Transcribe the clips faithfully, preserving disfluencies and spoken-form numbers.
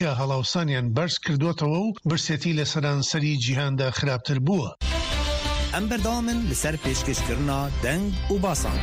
یا هەڵاوسانیان بەرز کردوتەوە و برسێتی لە سەرانسەری جیهاندا خراپتر بووە. ئەم بەردەوامن لەسەر پێشکەشکردنا دەنگ و باسان.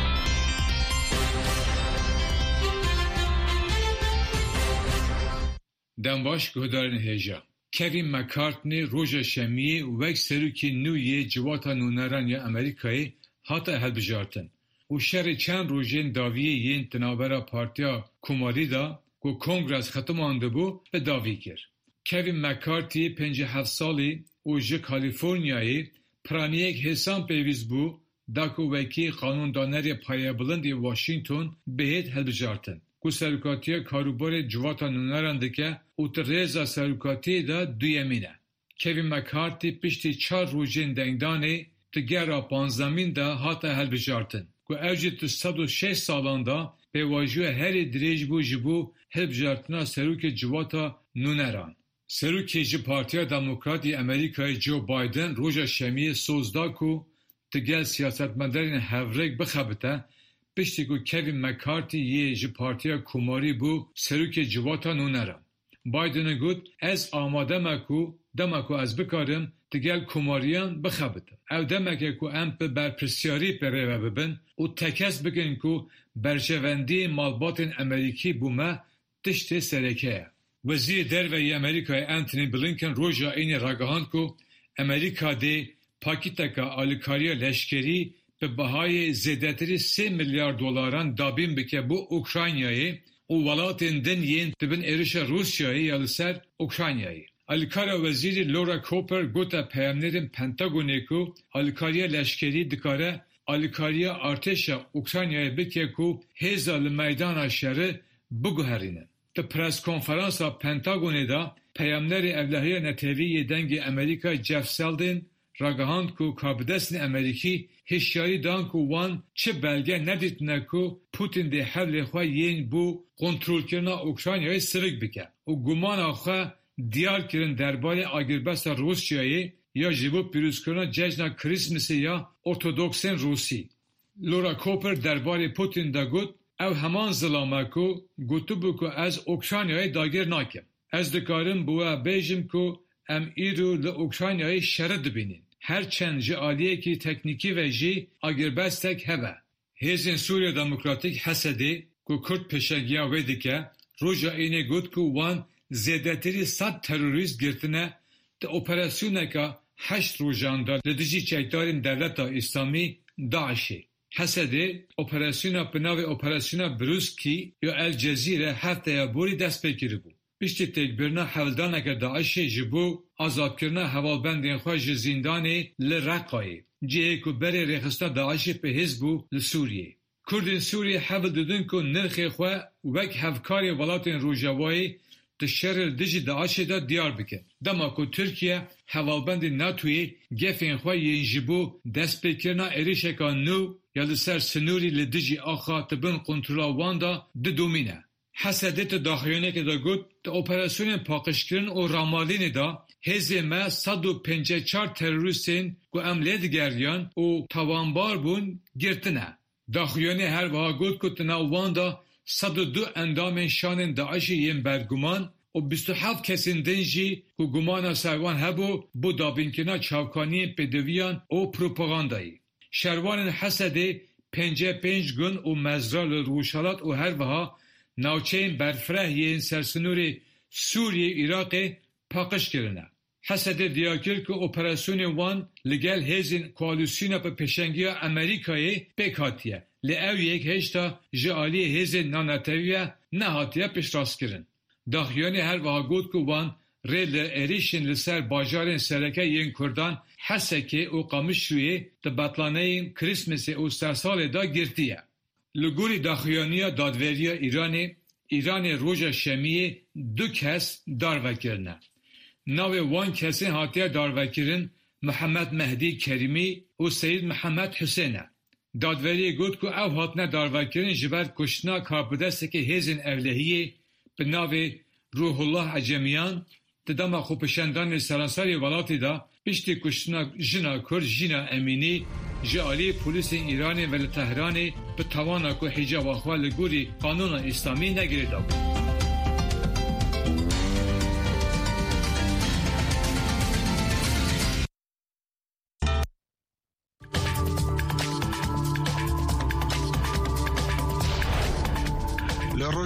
دەمباش گۆدارن هێژە. Kevin McCartney roja şemiyê wek serokê nû yê civata nûneran ya Amerîkayê hata hilbijartin û şerê çend rojên daviyê yên tinavbera Partiya Komarî da ku Kongres xetiman dibû bi davî kir. Kevin McCarthy pêncî heft salî û ji Kalîforniyayê piraniyek hêsan pêwîst bû da ku wekî qanûndanerê payebilindê Washington bihêt hilbijartin. Ku serokatiya karûbarê civata nûneran dike û ti rêza serokatiyê de duyemîn e. Kevin McCarthy piştî çar rojên dengdanê ti gera panzdemîn de hata hilbijartin ku ew jî ti sed û şeş salan da pêvajoya herî dirêj bû ji bo hilbijartina serokê civata nûneran. Serokê ji Partiya Demokratî Amerîkayê Joe Biden roja şemiyê soz da ku ti gel siyasetmedarên hevrek bixebite piştî ku Kevin McCarthy yê ji Partiya Komarî bû serokê civata nûneran. Biden'e got ez amade me ku dema ku ez bikarim ti gel komariyan bixebitim. Ew demek e ku em bi berpirsyarî perêve bibin û tekes bikin ku berjevendiyê malbatên Amerîkî bûme tiştê sereke ye. Wezîrê Derveyê Amerîkayê Anthony Blinken roja ênê ragihand ku Amerîka dê pakîteka alîkariya leşkerî bi bihayê zêdetirî sê milyar dolaran dabîn bike bû Ukraynayê û welatên din yên dibin êrişa Rusyayê ya li ser Ukraynayê. Alîkariya wezîrê Laura Cooper gote peyamnerên Pentagonê ku alîkariya leşkerî dikare alîkariya artêşa Ukraynayê bike ku hêza li meydana şerê biguherînin. Di preskonferansa Pentagonê da peyamnerê Evlihiya Netewî dengê Amerîka Jeff Zeldin ragihand ku kabidestên Amerîkî hişyarî dan ku wan çi belge nedîtine ku Putin dê hevlê xwe yên bû kontrolkirina Ukraynayê sirik bike û gumana xwe diyar kirin derbarê agirbesta Rusyayê ya ji bo pîrozkirina cejna Krîsmasê ya Ortodoksên Rûsî. Laura Cooper derbarê Putin de got ew heman zilame ku gotibû ku ez Ukraynayê dagir nakim. Ez dikarim bi we bêjim ku em îro li Ukraynayê şerê dibînin. Herçend ji aliyekî teknîkî ve jî agirbestek hebe. Hêzên Sûriya Demokratîk Hesedê ku Kurd pêşengiya wê dike roja ênê got ku wan zêdetirî sed terorîst girtine di operasyoneka heşt rojan da li dijî çekdarên Devleta İslamî Daişê. Hesedê operasyona bi navê Operasyona Brûskî ya El Cezîre hefteya borî dest pê kiribû. Piştî têkbirina hevldaneke Daişê ji bo azadkirina hevalbendên xwe ji zindanê li Reqayê, cihê ku berê rêxistina Daişê pêhêz bû li Sûriyê. Kurdên Sûriyê hewl didin ku nirxê xwe wek hevkarê welatên Rojavayê di şerê dijî Daişê de diyar bikin. Dema ku Tirkiye hevalbendên NATOyê gefên xwe yên ji bo destpêkirina êrişeka nû ya li ser sinûrî li dijî axa tibin kontrola wan da didomîne. Hesedê ti daxuyanekê de got di operasyonên paqijkirin û ramalînê da hêzê me sed û pêncî çar terorîstên ku em lê digeriyan û tawanbar bûn girtine. Daxuyanê her wiha got ku ti nav wan da sed û du endamên şanên Daişê yên berguman û bîst û heft kesên din jî ku gumana ser wan hebû bû dabînkirina çavkaniyên pêdiviyan û propagandayê. Şervanên Hesedê pêncî pênc gun û mezra li Rûşelat û her wiha navçeyên berfireh yên sersinûrê Sûriyê Iraqê paqij kirine. Hesedê diyar kir ku operasyonên wan li gel hêzên koalîsyona bi pêşengiya Amerîkayê pêk hatiye. Lê ew yek heşta ji aliyê hêzên nanetewî nehatiye pêşrastkirin. Daxuyanê her wiha got ku wan rê li êrişên li ser bajarên sereke yên Kurdan Hesekê û Qamişlûyê di betlaneyên Krîsmasê û sersalê da girtiye. Li gorî daxuyaniya dadveriya Îranê, Îranê roja şemiyê du kes darvekirine. Navê wan kesên hatiye darvekirin Mihemed Mehdî Kerîmî û Seyid Mihemed Hüsên e. Dadveriyê got ku ew hatine darvekirin ji ber kuştina kapidestekê hêzên Evlehiyê bi navê Ruhullah Ecemiyan di dema xwepêşandanê seranserê welatê da piştî kuştina jina Kurd Jîna Emînî ji aliyê polîsên Îranê ve li Tehranê bi tawana ku hîcaba xwe li gorî Kanûna İslamî negirêdabû.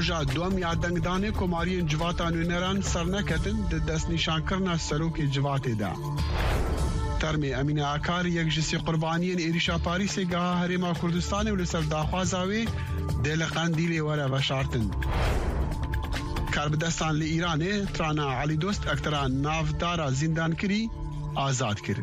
روجا دوم یا دنگدان کماری جواتا نونران سرنکتن د دست نشان کرنا سروک جوات دا ترمی امین آکار یک جسی قربانیان ایریشا پاریس گاه هریما کردستان و لسر داخوازاوی دل قندیل وره وشارتن کاربدستان لی ایرانه ترانا علی دوست اکتران نافدارا زندان کری آزاد کری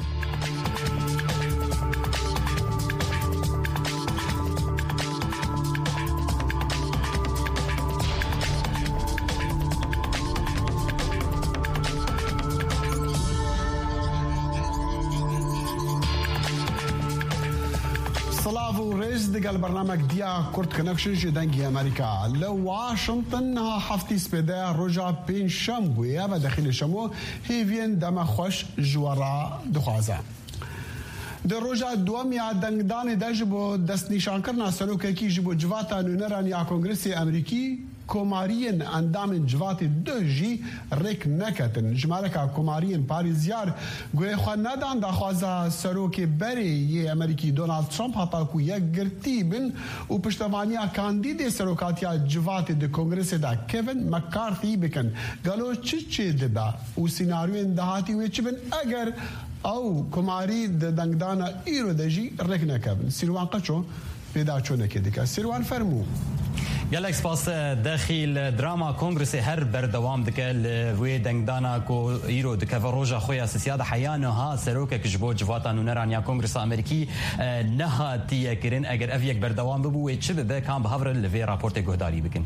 دقل برنامج دیا کرد کنکشن جدنگی امریکا لو واشنطن ها هفتی سپیده رجا پین شم گویا و داخل شمو هیوین دم خوش جوارا دخوازه در رجا دوم یا دنگدان دجبو دست نشان کرنا سلوکه کی جبو جواتا نونران یا کنگرس امریکی کمارین اندام جوات دو جی رک نکتن جمارکا کمارین پاریزیار گوی خواه ندان دا خوازا سروک بری یه امریکی دونالد ترامپ حتا کو یک گرتی بن و پشتوانیا کاندید سروکاتیا جوات د کنگرس دا کیون مکارتی بکن گلو چی چی دبا و سیناریو اندهاتی وی چی بن اگر او کماری د دنگدانا ایرو دجی رک نکبن سیروان قچو پیدا چونه که دیگه سیروان فرمو گلک سپاس داخل دراما کنگرس هر بردوام دکه لوی دنگدانا کو ایرو دکه و روژا خوی اساسیاد حیانو ها سروکه کجبو جواتا نونران یا کنگرس امریکی نه تیه کرن اگر اف یک بردوام ببو چه ببه کام بهاور لوی راپورت گهداری بکن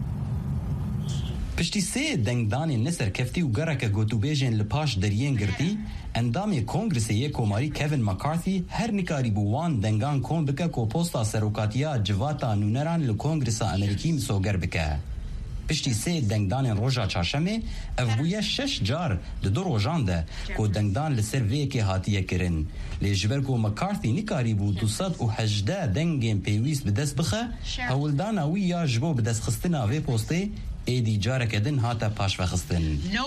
پشتی سه دنگدان نصر کفتی و گره که گوتو بیجن لپاش درین گرتی اندام کنگرس یک کوماری کوین مکارتی هر نکاری بوان دنگان کون بکه کو پوستا سروکاتیا جواتا نونران لکنگرس امریکی مسوگر بکه پشتی سه دنگدان روژا چارشمه اف بویا شش جار ده دو روژان ده کو دنگدان لسر وی که هاتیه کرن لیجبر کو مکارتی نکاری بو دوصد و هجده دنگین پیویست بدست بخه هولدان اوی یا جبو بدست خستنا وی پوسته ایدی جاره کدن هاتا پاش وخستن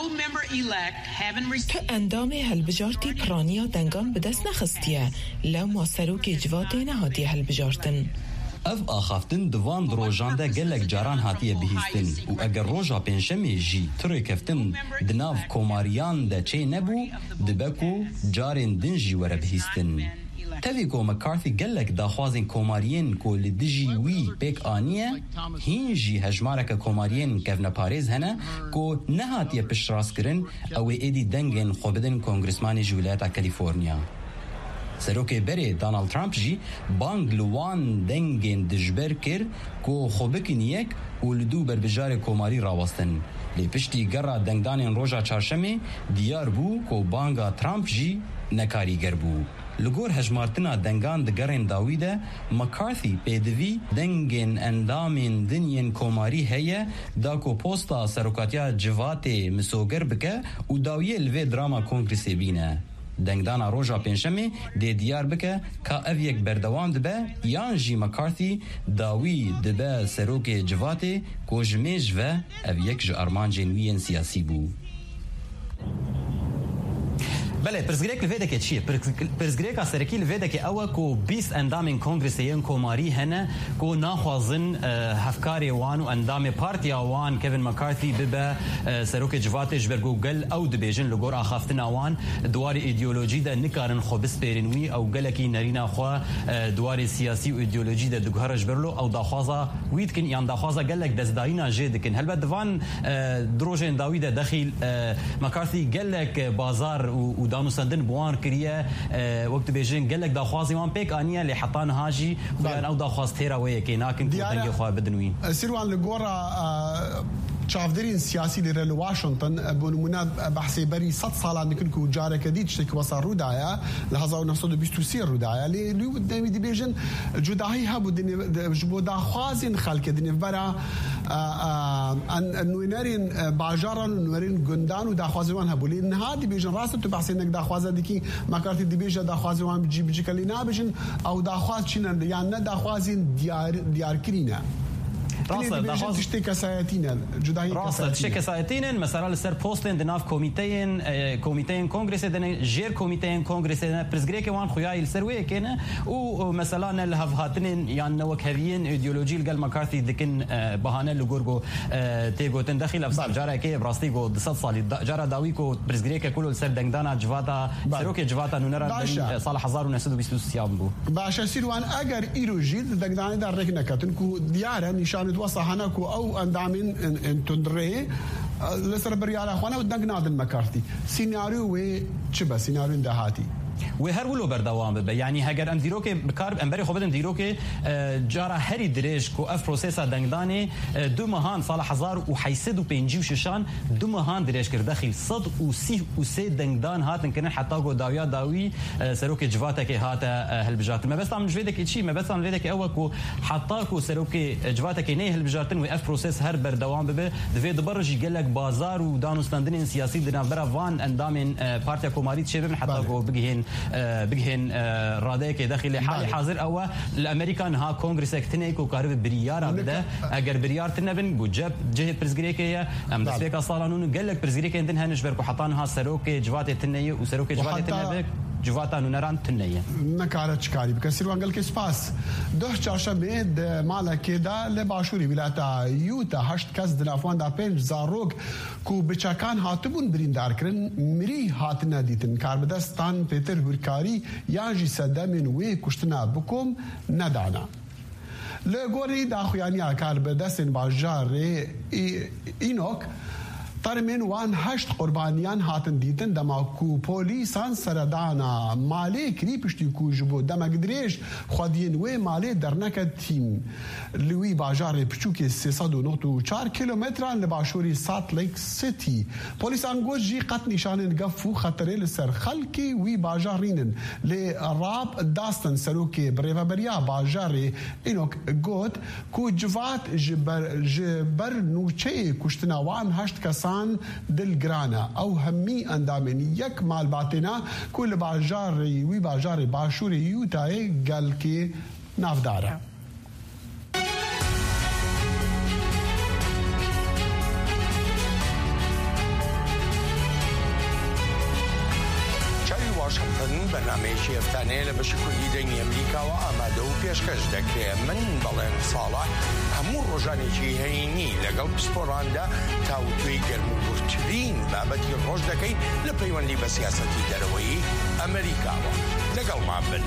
که اندام هلبجارتی پرانیا دنگان بدست نخستیه لو ما سروک جواتی نهاتی هلبجارتن اف آخافتن دوان دروژان ده گلک جاران هاتیه بهیستن و اگر روژا پنشمی جی تروی کفتن دناف کوماریان ده چه نبو دبکو جارین دنجی وره بهیستن تاوی کو مکارتی گلک داخوازین کومارین کو لدجی وی پیک آنیه هینجی هجمارک کومارین کفن پاریز هنه کو نهاتیه پشراس کرن او ایدی دنگن خوبدن کنگرسمانی جولیتا کالیفورنیا سروک بری دونالد ترامپ جی بانگ لوان دنگن دجبر کر کو خوبکن یک و لدو بربجار کوماری راوستن لی پشتی گره دنگدان روژا چارشمه دیار بو کو بانگا ترامپ جی نکاریگر بو لگور هجمارتنا دنگان دگرین داویده مکارتی پیدوی دنگین اندامین دنین کوماری هیه دا کو پوستا سروکاتیا جوات مسوگر بکه و داویه الوی دراما کنگرسی بینه دنگدانا روژا پنشمی دی دیار بکه که او یک بردوام دبه یان جی مکارتی داوی دبه سروک جوات کو جمیج و او یک جو ارمان جنوین سیاسی بو بله پرزگریک لویده که چیه؟ پرزگریک سرکی لویده که اوه کو بیست اندام کنگرسیین کوماری هنه کو ناخوازن هفکاری وان و اندام پارتیا وان کوین مکارتی ببه سروک جوات جبرگو گل او دبیجن لگور آخافتن وان دوار ایدئولوژی ده نکارن خوبس پیرنوی او گلکی نرینا خواه دوار سیاسی و ایدئولوژی ده دگهر جبرلو او داخوازا وید کن یان داخوازا گلک دزداینا جید کن هلبت دوان دروجن داوی ده دخیل مکارتی گلک بازار و دانو سندن بوان کریه وقت بیجن گلک داخوازی وان پیک آنیه لی حطان هاجی و او داخواز تیرا ویه که ناکن کو تنگی خواه بدنوین سیروان لگورا چافدرین سیاسی لره لواشنطن بونمونا بحثی بری صد سالان نکن که جاره کدید شتک وصار رو دایا لحظه و نفسد و بیست و سی رو دایا لی لیو دنوی دی بیجن جداهی ها بود جبو داخوازین خلک دنی برا نوینرین باجاران نوینرین گندان و داخوازیوان ها بولی نها دی بیجن راست تو بحثی نک داخوازه دیکی مکارتی دی بیجن داخوازیوان بجی بجی کلی نا بیجن او داخواز چینن یا نه داخوازین دیار دیار کرینه راسته داخل تشتي كسايتين جداي راسته تشتي كسايتين مثلا السر بوستن دناف كوميتين كوميتين كونغرس دنا جير كوميتين كونغرس برزغريك وان خويا السروي كان ومثلا الهفهاتن يعني نوك هذين ايديولوجي قال مكارثي دكن بهانه لغورغو تيغو تندخل افصال جارا كي براستيغو دسات صالي جارا داويكو برزغريك كله السر دنگدانا جواتا سروكي جواتا نونرا صالح هزار وتسعمية وبيست وستة بو باش سيروان اگر ايروجيل دنگداني دار ركنكاتن كو ديارا نشان توصحناكو او اندامين ان تندري لسر بريالا اخوانا ودنگنا دن مكارثي سيناريو و تشبه سيناريو دهاتي وهر ولو بردوام ببه يعني هگر ام دیروک بکار امبری خوبدن دیروک جارا هری دريج کو اف بروسيسا دنگداني دو مهان سال هزار و حيسد و پنجی و ششان دو مهان دريج کرد داخل صد و سی و سه دنگدان هاتن کنن حتی گو داویا داوی سروک جواتا که هات هلبجات ما بس عم جویدك شيء ما بس عم جویدك اول کو حتی کو سروک جواتا که نه هلبجاتن و اف بروسيس هر بردوام ببه دوی دبرج قال لك بازار و دانستاندن سیاسی دنا برافان اندامن بارتي کوماريت شبن حتی گو بگهن بگهن راديك داخل حال حاضر او الامريكان ها كونغرس اكتنيك وكارب بريار بده اگر بريار تنبن بوجب جه برزغريكيه ام دسبيك صالانون قال لك برزغريكيه عندنا نشبر حطانها سروك جوات تنيه وسروك جوات تنبك جواتا نونران تنيه نكارت شكاري بكسر وانقل كسباس ده چاشمه د مالا كدا لباشوري ولايتا يوتا هشت كاس دنافوان دا پنج زاروك کو بچاکان هاتبون بریندار کرن مری هاتنا دیتن کاربدستان پیتر هورکاری یا جی صدمن و کشتنا بکم ندانا لگوری دا خویانیا کاربدستن باجار اینوک ترمن وان هشت قربانیان هاتن دیتن دما کو پولیسان سردانا مالی کری پشتی کو جبو دما گدریش خودین و مالی درنکت تیم لوی باجار پچوک سیصد و نقطه و چار کیلومتران لباشوری سات لیک سیتی پولیسان گوش جی قط نشانن گفو خطره لسر خلکی وی باجارینن لی راب داستن سروکی بریفا بریا باجار اینوک گوت کو جوات جبر, جبر نوچه کشتنا وان هشت کسان دل گرانا او همی اندامن یک مال باتنا کل باجار وی باجار باشور یوتای گل کی نافداره برنامجی افتانه لبشکلی دنی امریکا و آماده و پیشکش دکره من بلند صالح همون روزانی که هینی لگل پسپورانده تاوتوی گرم و برترین بابتی روز دکی لپیوندی به سیاستی دروی امریکا و لگل معبن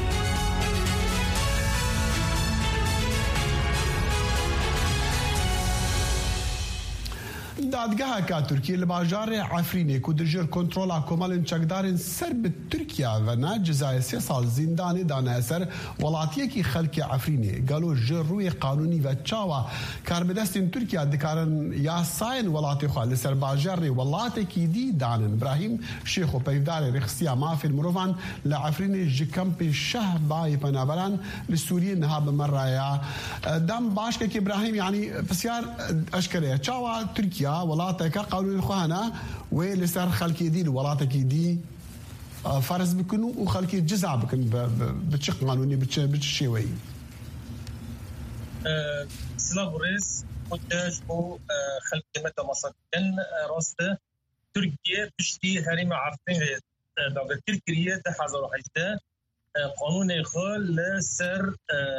دادگاه کا ترکیه لباجار عفرینه کو درجر کنترل کومالن چقدارن سر به ترکیه و نه جزای سه سال زندان دانه اثر ولاتیه کی خلق عفرینه قالوا جروی قانونی و چاوا کاربدستین ترکیه دکارن یا ساين ولاتی خال سر باجار ولاتی کی دی دانن ابراهیم شیخ و پیدار رخصیا ما فی المروان لعفرینه جکمپ شه بای پنابران لسوريا نها بمرايا دم باش کی ابراهیم يعني بسيار اشكره چاوا تركيا ولاتك قانون الخانه ولسر خلقي دي ولاتك دي فرز بكنو وخلقي جزع بكن بتشق قانوني بتشيوي سلام رئيس قداش بو خلقي متى مصدقن راسته تركيا بشتي هريمه عارفين دولة تركيا ألف وواحد قانون خال لسر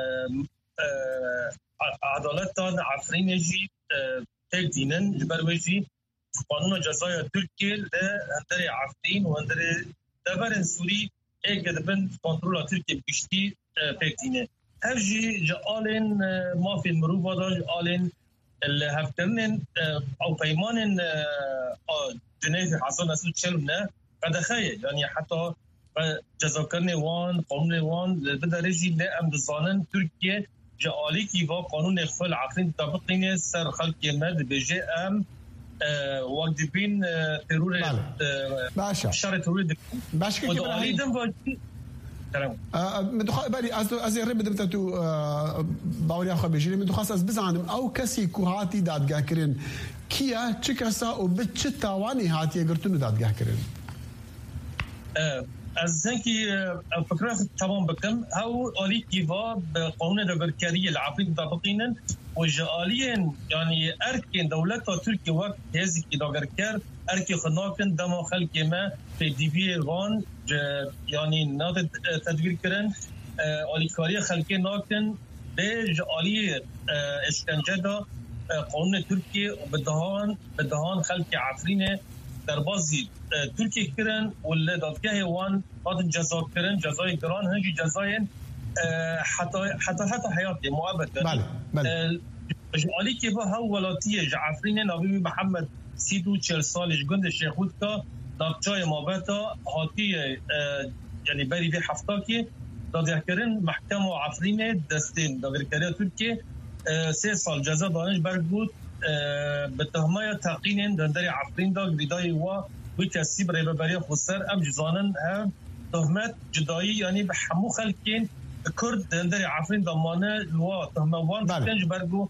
عدالت عفرينجي تجدينن جبرويجي قانون جزايا تركيا لهندري عفرين وهندري دبرن سوري ايه كدبن كنترول تركيا بيشتي تجدينه هفجي جالين ما في المروفة دا جالين اللي هفترنن او بيمانن جنيه حصل نسل تشلنا فدخيل يعني حتى جزاكرني وان قانون وان بدرجي لا ام بزانن تركيا جالي كي va قانون اخفاء العقلين طبقين سر خلق مد بجي ام وقت بين ترور باشا شر ترور باشا كيف ابراهيم تمام مدخ بالي از از رب دمتو باوري اخو بيجي من خاص از بزانم او كسي كوهاتي دادگاه كرين كيا تشكسا وبتشتاواني هاتي قرتنو دادگاه كرين از زنکی فکرات تمام بکم هاو آلی کیوا به قانون داگرکاری العفرین مطابقینن و جالین یعنی ارکن دولت ترکیه وقت هزی که داگرکر ارکی خناکن دما خلق ما في دي بي وان يعني ناد تدبير كرن آلی کاری خلقی ناکن به آلی اشکنجه دا قانون ترکیه بدهان بدهان خلق عفرین در بازی ترکیه کرن ولی دادگاه وان هات جزا کرن جزای گران هنجی جزای حتی حتی حتی حیاتی معبد بله بله آلی که با ها ولاتی عفرین نبی محمد سیدو چهل سالش گند شیخود که دادجای مابتا هاتی یعنی بری به هفته که دادگاه محکم و عفرین دستین داگرکاری ترکیه سه سال جزا دانش برگود به تهمه تقین دندر عفرین دا گریدای و وی کسی برای ببری خسر ام جزانن هم تهمت جدایی یعنی به همو خلقین کرد دندر عفرین دامانه لوا تهمه وان تنج برگو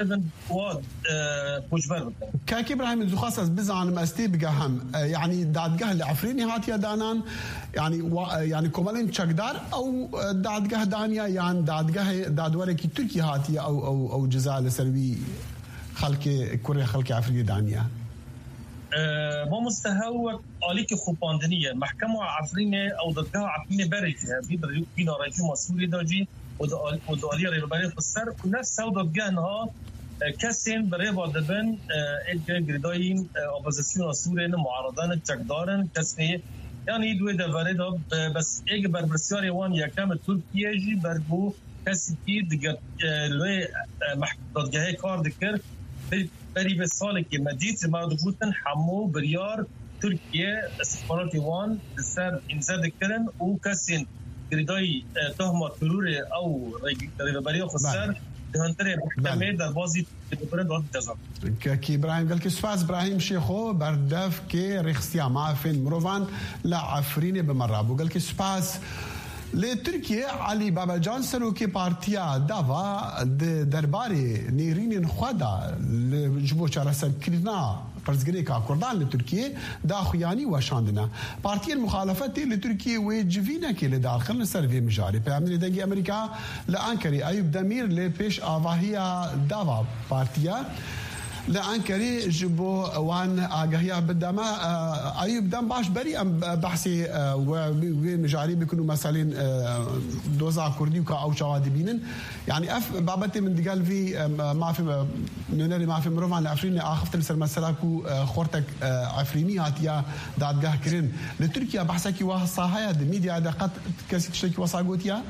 كاكي ابراهيم الزخاص بزعن مستي بقهم يعني دادقه العفريني هاتيا دانان يعني و يعني كومالين تشكدار او دادقه دانيا يعني دادقه دادوركي تركي هاتيا او او او جزاء لسروي خلق كوريا خلق عفريني دانيا ما مستهوى آلیک خوباندنیه محکمه عفرینه او دادگاه عفرینه برجه بی بینا رجوع مسئولی داجی و دالی ریبری خسر و نفس او دادگاه نها کسین برای بادبن ایک گریداین اپوزیسیون سورین معارضان چکدارن کسی یعنی دوی دواره دا بس ایک بربرسیاری وان یکم ترکیه جی برگو کسی که دیگر لوی دادگاه کار دکر بری به سالی که مدید مرد بودن همو بریار ترکیه استخبارات وان سر امزاد کرن و کسین گریدای تهمت ترور او ریبری خسر دهانتر محکمه در بازی بپرند وقت جزا که ابراهیم قال که سپاس ابراهیم شیخو بردف که رخصیا معفن مروان لعفرین بمرابو قال که سپاس لتركيا علي بابا جان سروكي بارتيا دافا درباري نيرين خدا جبو چارسن كرنا فرزگريكا كردان لتركيا دا خياني وشاندنا بارتيا المخالفات لتركيا وجفينا كي لداخل سيرفي مجاري بامن دنگي امريكا لانكري ايوب دمير لبيش اواهيا دافا بارتيا لأنكري جبو وان آگاهيا بدما أيوب دم باش بري أم بحثي ومجاري بيكونوا مسالين دوزا كردي وكا أو شوادي بينن يعني أف بابتي من دقال في ما في نونري ما في مروفان لأفريني آخفت لسر مسلاكو خورتك عفريني هاتيا دادگاه كرين لتركيا بحثكي واه صاحيا دي ميديا دقات كسي تشتكي وصاقوتيا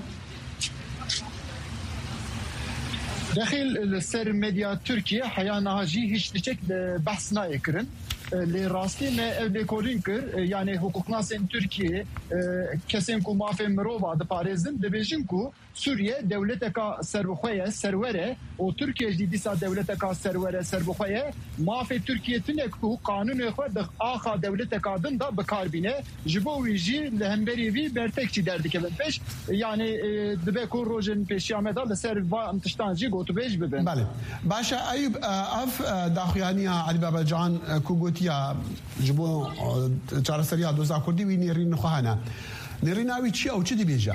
داخل السر ميديا تركيا حيانا هجي هيش تشك بحث نايكرن لراستي ما ليكولين كر يعني حقوق ناس تركيا كسين كو ما في مروبا د باريزن دبيجن كو سوريا دولتك سربخويه سروره او تركيا جديسا دولتك سروره سربخويه ما في تركيا تنكو قانون خود اخا دولتك دن دا بكاربينه جبو ويجي لهمبري في برتكشي دردك بنفش يعني دبكو روجن بيشامه دا لسر امتشتانجي غوتو بيج ببن بله باشا ايوب اف داخيانيا علي بابا جان كوغوتيا جبو چارسريا دوزا كردي وي نيرين خوهانا نيريناوي چي او چي دي بيجا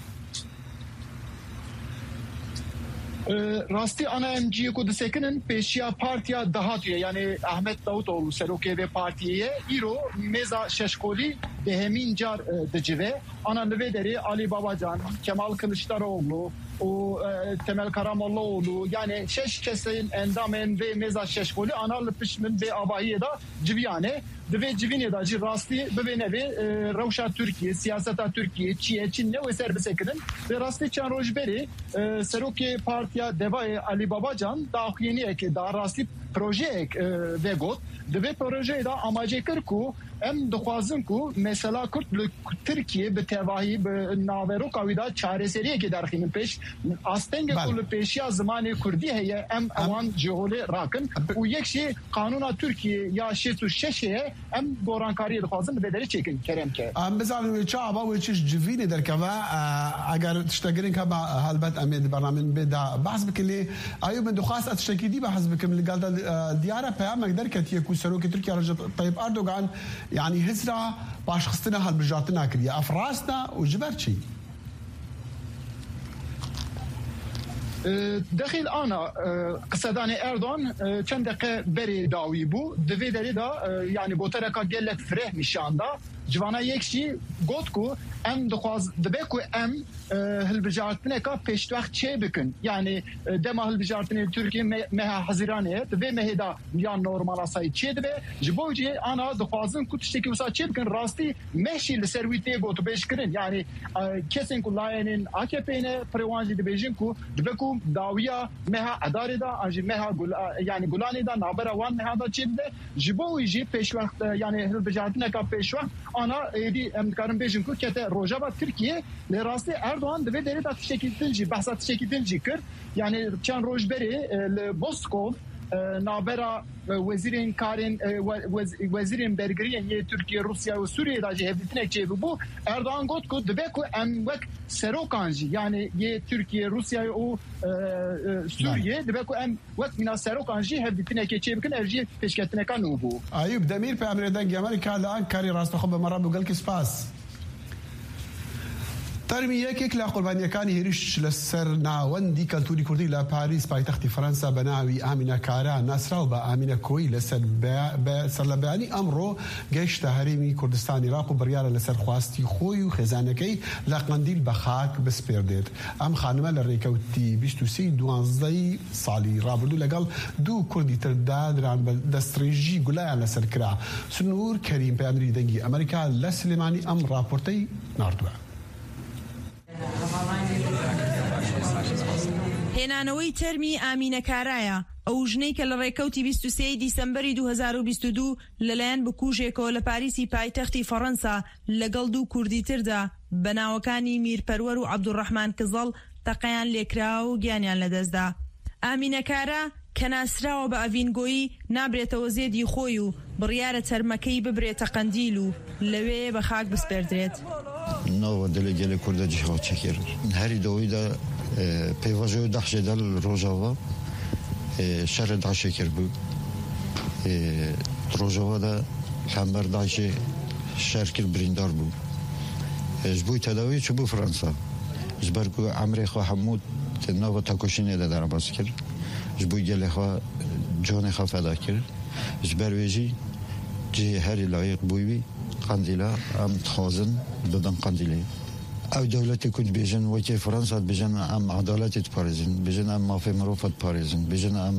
راستی انا ام جی کو دسکنن پیشیا پارتیا دهاتیه یعنی احمد داوطلو سروکی و پارتیه ایرو مزا ششکولی دهمین جار دجوه انا نوی دری علی بابا جان کمال کلشداroğlu o Temel Karamollaoğlu yani şeş kesin endamen ve meza şeşkoli analı pişmin ve abahiye da civiyane ve civine da ci rasti ve nevi Ravşa Türkiye siyaseta Türkiye Çiye Çin'le ve serbestekinin ve rasti çan rojberi Seroki Partiya Devay Ali Babacan dahiyeni ek da rasti proje ek ve got ve proje da amacı kır ku em dixwazin ku mesela Kürt li Türkiye bi tevahî bi naveroka wî da çareseriyekê derxînin pêş astengê ku li pêşiya zimanê Kurdî heye em ewan ji holê rakin û yek jî qanûna Türkiye ya şêst û şeş heye em gorankariyê dixwazin li vê derê çêkin keremke em bizanin wê çava wê çiş civînê derkeve eger tiştekirîn heba helbet em ê di bernameyên bê de behs bikin lê Eyûb min dixwast ez tiştekî dî behs bikim li gel de diyara peyamek derketiye ku serokê Tirkiye Recep Tayyip Erdogan يعني هزرا باش خستنا هالبجارتنا كريا افراسنا وجبرتشي دخل انا قصدان اردوغان چند دقیقه بری داوی بو دوی دری دا يعني بوترکا گلک فره میشاندا جوانا یکشی گوت کو ام دخواز دبکو ام هالبجارتنا کا پیشوقت چه بکن يعني دما هالبجارتنا ترکیه مها حزیرانه دوی مهدا میان نورمال اسای چه دبه جبوجی انا دخوازن کو تشتکی وسا چه بکن راستی مشی لسرویتی گوت بهش کرن يعني کسین کو لاینن اکپینه پروانجی دبیجن کو دبکو داویا مها اداره دا اجي مها گل يعني گلانی دا نابرا وان مها دا چه ده جبو يجي پیشوقت يعني هالبجارتنا کا پیشوقت انا ایدی امکارم بیجن کو که روجا ترکیه لراستی اردوغان دوی دری دا تشکی دنجی بحثا تشکی دنجی کرد يعني چند روز بری لبوسکوف نابرا وزیرین کارین وزیرین برگرین یه ترکیه روسیا و سوریه دا جه هفدتنک چه بو اردوغان گوت کو دوی کو ام وک سروکانجی يعني یه ترکیه روسیا و سوریه دوی کو ام وک منا سروکانجی هفدتنک چه بکن ارجی پیشکتنکا نو بو ایوب دمیر په امر دنګ امریکا الان کاری راست خو به مرام وګل کې سپاس ترمية كيك لا قربانية كان هيرش للسر ناوندي كالتوري كردي لا باريس بايتخت فرنسا بناوي آمينة كارا ناسرا وبا آمينة كوي لسر با سر لباني أمرو جيش تهريمي كردستاني راقو بريارة لسر خواستي خوي وخزانكي لاقنديل بخاك بسبيرديت أم خانمة للريكوتي بيشتو سي دوانزي صالي رابردو لقال دو كردي ترداد ران دستريجي قلايا لسر كرا سنور كريم بأمري دنجي أمريكا لسليماني أم رابورتي ناردوه هێنانەوەی تەرمی ئامینە کارایە ئەو ژنەی کە لە ڕێکەوتی بیست و سێ دیسەمبەری دوو هەزار و بیست و دوو لەلایەن بکوژێکەوە لە پاریسی پایتەختی فەڕەنسا لەگەڵ دوو کوردی تردا بە ناوەکانی میرپەروەر و عەبدوڕەحمان کزەڵ تەقەیان لێکرا و گیانیان لەدەستدا. ئامینە کارە کە ناسراوە بە ئەڤینگۆیی نابرێتەوە زێدی خۆی و بڕیارە تەرمەکەی ببرێتە قەندیل و لەوێ بە خاک بسپێردرێت. ناوە دلە گەلە کوردە جیهات چەکر هەری دەوەیدا پێیواژەوە دەخشێدا لە ڕۆژاوە شەرە داعشێ کرد بوو ڕۆژەوەدا هەمبەر داعشێ شەر کرد بریندار بوو ji بووی تەداوی چوو بوو فەرەنسا ji ber ku emrê xwe hemû nava tekoşînê de derbas kir ji bo gelê xwe canê xwe feda kir ji ber wê jî cihê herî layiq bûyî wî qandîla em dixwazin bidin qandîlê ew dewletê ku dibêjin wekî Fransa dibêjin em edaletê diparêzin bêjin em mafê mirov diparêzin bêjin em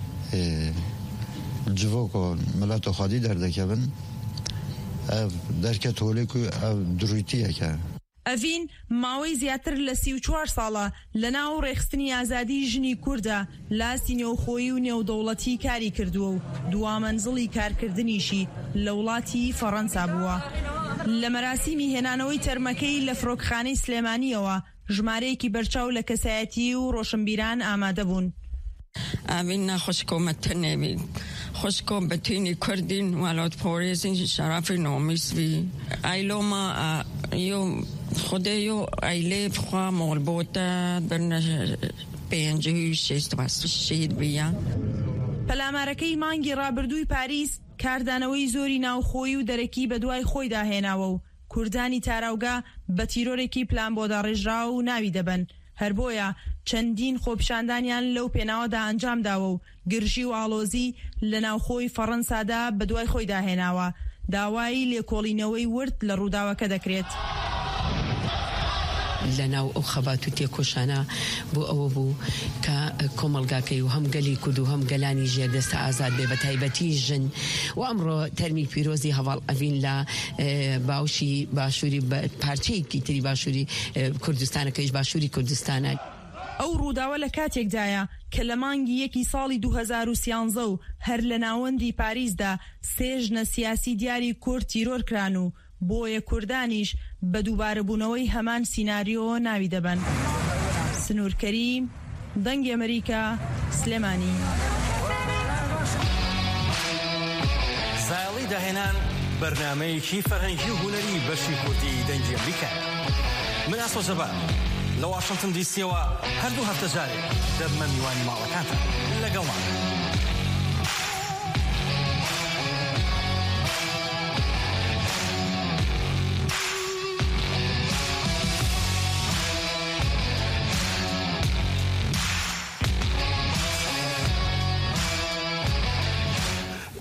civaka mileta xwedî derdekevin ev derket holê ku ev durûtiyek e. ئەڤین ماوەی زیاتر لە سی و چوار ساڵە لە ناو ڕێخستنی ئازادی ژنی کووردە لاسی نێوخۆیی و نێودەوڵەتی کاری کردووە و دوامەنزڵی کارکردنیشی لە وڵاتی فەڕەنسا بووە. لە مەراسیمی هێنانەوەی تەرمەکەی لە فرۆکخانەی سلێمانیەوە ژمارەیەکی بەرچاو لە کەسایەتی و ڕۆشنبیران ئامادە بوون. ئەڤین نەخۆشکۆمەتەنێبین خوشکۆ بەتوینی کوردین وڵات پۆرێزین شەرافی نۆمیسوی ئایلۆما یۆ خودەیۆ ئەیلێ بخوا مۆڵبۆتە بەرنە پێنجی شێست شید بیان. پەلامارەکەی مانگی ڕابردووی پاریس کاردانەوەی زۆری ناوخۆی و دەرەکی بە دوای خۆی داهێناوە و کوردانی تاراوگا بە تیرۆرێکی پلان بۆ داڕێژرا و ناوی دەبن. هەر بۆیە چەندین خۆپیشاندانیان لەو پێناوەدا ئەنجام داوە و گرژی و ئاڵۆزی لە ناوخۆی فەڕەنسادا بە دوای خۆی داهێناوە. داوای لێکۆڵینەوەی ورد لە ڕووداوەکە دەکرێت. لەناو ئەو خەبات و تێکۆشانە بۆ ئەوە بوو کە کۆمەڵگاکەی و هەم گەلی کورد و هەم گەلانی ژێردەستە ئازاد بێ بە تایبەتی ژن و ئەمڕۆ تەرمی پیرۆزی هەواڵ ئەڤین لە باوشی باشووری پارچەیەکی تری باشووری کوردستانەکەیش باشووری کوردستانە. ئەو ڕووداوە لە کاتێکدایە کە لە مانگی یەکی ساڵی دوو هەزار و سیانزە و هەر لە ناوەندی پاریسدا سێ ژنە سیاسی دیاری کورد تیرۆر کران و بۆیە کوردانیش بە دووبارەبوونەوەی هەمان سیناریۆ ناوی دەبن. سنوور کەریم، دەنگی ئەمریکا، سلێمانی. زایڵی داهێنان بەرنامەیەکی فەرهەنگی و هونەری بەشی کوردی دەنگی ئەمریکا. من ئاسۆ جەبار لە واشنگتن دیسیەوە هەردوو هەفتە جارێک دەبمە میوانی ماڵەکانتە لەگەڵمان.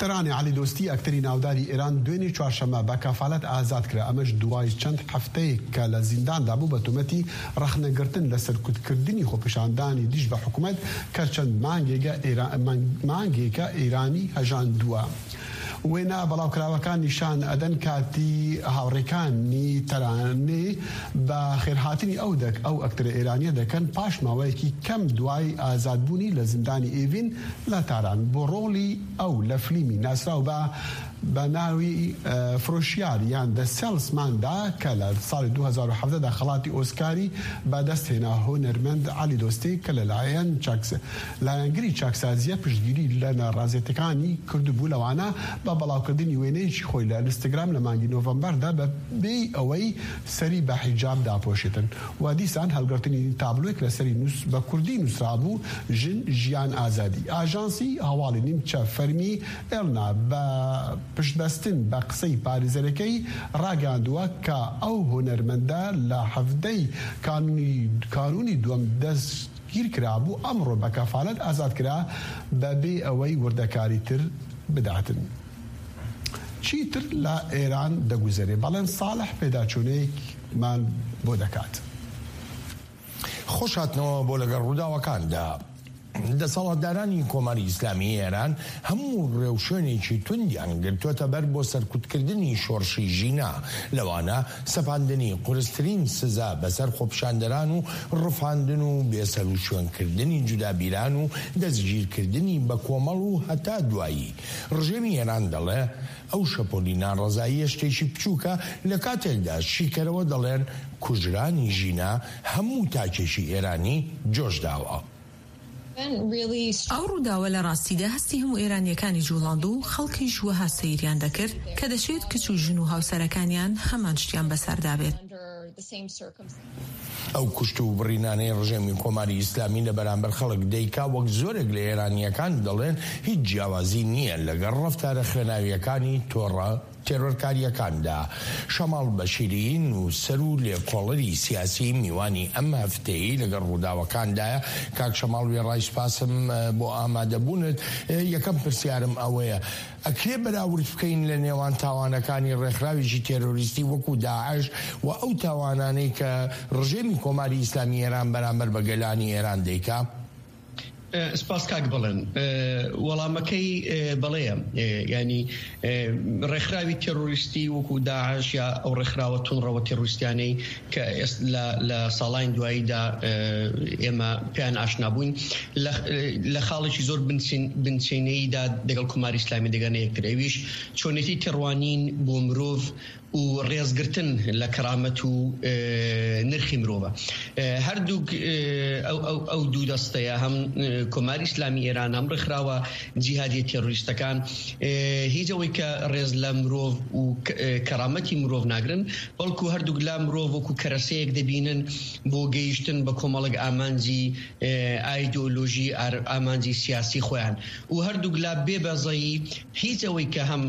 هونەرانی علی دۆستی ئەکتەری ناوداری ئێران دوێنێ چوارشەمە بە کەفالەت ئازاد کرا. ئەمەش دوای چەند هەفتەیەک کە لە زینداندا بوو بە تۆمەتی ڕەخنەگرتن لە سەرکوتکردنی خۆپیشاندانی دیش بە حکوومەت کە چەند مانگێکە ئێرانی هەژاندووە. وێنە بەڵاوکراوەکان نیشان ئەدەن کاتی هاوڕێکانی تەرانێ بە خێرهاتنی ئەو دەک ئەو ئەکتەرە ئێرانیە دەکەن پاش ماوەیەکی کەم دوای ئازادبوونی لە زیندانی ئێڤین لە تاران بۆ ڕۆڵی ئەو لە فلیمی ناسراو بە بە ناوی فرۆشیار یان دە سێلسماندا کە لە ساڵی دو هەزار و حەڤدەدا خەڵاتی ئۆسکاری بەدەستهێنا هۆنەرمەند علی دۆستی کە لەلایەن لایەنگری چاکسازیە پشتگیری لە ناڕازێتەکانی کردبوو لەوانە بە بەڵاوکردنی وێنەیەکی خۆی لە ئینستاگرام لە مانگی نۆڤەمبەردا بە بێ ئەوەی سەری بە حیجاب داپۆشێتن و دیسان هەڵگرتنی تابلۆیەک لە سەری بە کوردی نووسرابوو ژن ژیان ئازادی. ئاژانسی هەواڵی نیمچە فەرمی ئێڵنا بە پشتبەستن بە قسەی پارێزەرەکەی ڕاگەاندووە کە ئەو هۆنەرمەندە لە هەفتەی کانونی دووەم دەستگیر کرابوو ئەمڕۆ بە کەفالەت ئازاد کرا بەبێ ئەوەی وردەکاری تر بداتن. چیتر لە ئێران دەگوزارێ بەڵێن ساڵح پێداچوونەیەکمان بۆ دەکات. خۆشهاتنەوە بۆ لەگەڵ ڕووداوەکاندا. دەسەڵاتدارانی کۆماری ئیسلامی ئێران هەموو ڕێوشوێنێکی توندیان گرتوۆتە بەر بۆ سەرکوتکردنی شۆڕشی ژینا، لەوانە سەپاندنی قورسترین سزا بەسەر خۆپیشاندەران و ڕفاندن و بێسەر و شوێنکردنی جودابیران و دەستگیرکردنی بە کۆمەڵ و هەتا دوایی. ڕژێمی ئێران دەڵێ ئەو شەپۆلی ناڕەزاییە شتێکی بچووکە لە کاتێکدا شیکەرەوە دەڵێن کوژرانی ژینا هەموو تاکێشی ئێرانی جۆش داوە. ئەو ڕووداوە لە ڕاستیدا هەستی هەموو ئێرانیەکانی جوڵاند و خەڵکی ژوەها سەیریان دەکرد کە دەشێت کچ و ژن و هاوسەرەکانیان هەمان شتیان بەسەردابێت. ئەو کوشت و بڕینانەی ڕژێمی کۆماری ئیسلامی لە بەرامبەر خەڵک دەیکا وەک زۆرێک لە ئێرانیەکان دەڵێن هیچ جیاوازی نییە لەگەڵ ڕەفتارە خوێناویەکانی تۆڕە تێرۆرکاریەکاندا. شەماڵ بەشیری نووسەر و لێکۆڵەری سیاسی میوانی ئەم هەفتەیە لەگەڵ ڕووداوەکاندایە. کاک شەماڵ وێڕای سپاسم بۆ ئامادەبوونت. یەکەم پرسیارم ئەوەیە ئەکرێ بەراورد بکەین لە نێوان تاوانەکانی ڕێکخراوێکی تێرۆریستی وەکو داعش و ئەو تاوانانەی کە ڕژێمی کۆماری ئیسلامی ئێران بەرامبەر بە گەلانی ئێران دەیکا؟ سپاس کاک بڵێن وەڵامەکەی بەڵەیە، ینی ڕێکخراوی تێرۆریستی وەکو داعش یا ئەو ڕێکخراوە تونڕەوە تێرۆریستیانەی کە لە ساڵانی دواییدا ئێمە پێیان ئاشنابووین لە خاڵێکی زۆر بنچینەییدا دەگەڵ کۆماری ئیسلامی دەگەنە یەکترەویش چۆنێتی تێڕوانین بۆ مرۆڤ و ڕێزگرتن لە کەرامەت و نرخی مرۆڤە. هەردوو ئەو دوو دەستەیە هەم کۆماری ئیسلامی ئێران هەم ڕێکخراوە جیهادیە تێرۆریستەکان هیچ ئەوەی کە ڕێز لە مرۆڤ و کەرامەتی مرۆڤ ناگرن، بەڵکو هەردوو لە مرۆڤ وەکو کەرەسەیەک دەبینن بۆ گەیشتن بە کۆمەڵک ئامانجی ئایدۆلۆژی ئامانجی سیاسی خۆیان و هەردوو لا بێبەزایی هیچ ئەوەی کە هەم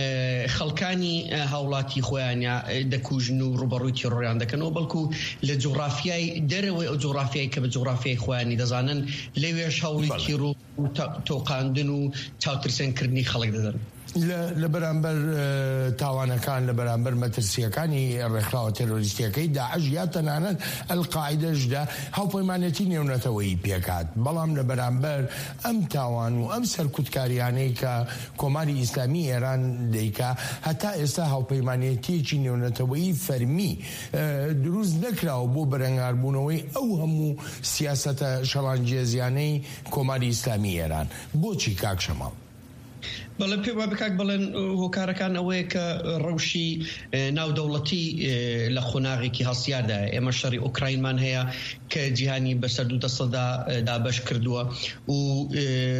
خەڵکانی هاوڵاتی خۆیانیا دەکوژن و ڕوبەڕووی تێڕۆریان دەکەنەوە، بەڵکو لە جوغرافیای دەرەوەی ئەو جوغرافیای کە بە جوغرافیای خۆیانی دەزانن لەوێش هەوڵی تیر و تۆقاندن و چاوترسێنکردنی خەڵک دەدەن. لە بەرامبەر تاوانەکان لە بەرامبەر مەترسیەکانی ڕێکخراوە تێرۆریستیەکەی داعش یا تەنانەت ئەلقاعیدەشدا هاوپەیمانەتی نێونەتەوەی پێکات، بەڵام لە بەرامبەر ئەم تاوان و ئەم سەرکوتکاریانەی کە کۆماری ئیسلامی ئێران دەیکا هەتا ئێستا هاوپەیمانەتیەکی نێونەتەوەی فەرمی دروست نەکراوە بۆ بەرەنگاربوونەوەی ئەو هەموو سیاسەتە شەڵانجێزیانەی کۆماری ئیسلامی ئێران. بۆچی کاک شەماڵ؟ بەڵێ پێ وابێ کاک بڵێن هۆکارەکان ئەوەیە کە ڕەوشی ناودەوڵەتی لە خۆناغێکی هەڵسیاردایە. ئێمە شەڕی ئۆکراینمان هەیە کە جیهانی بەسەر دوو دەسەدا دابەش کردووە و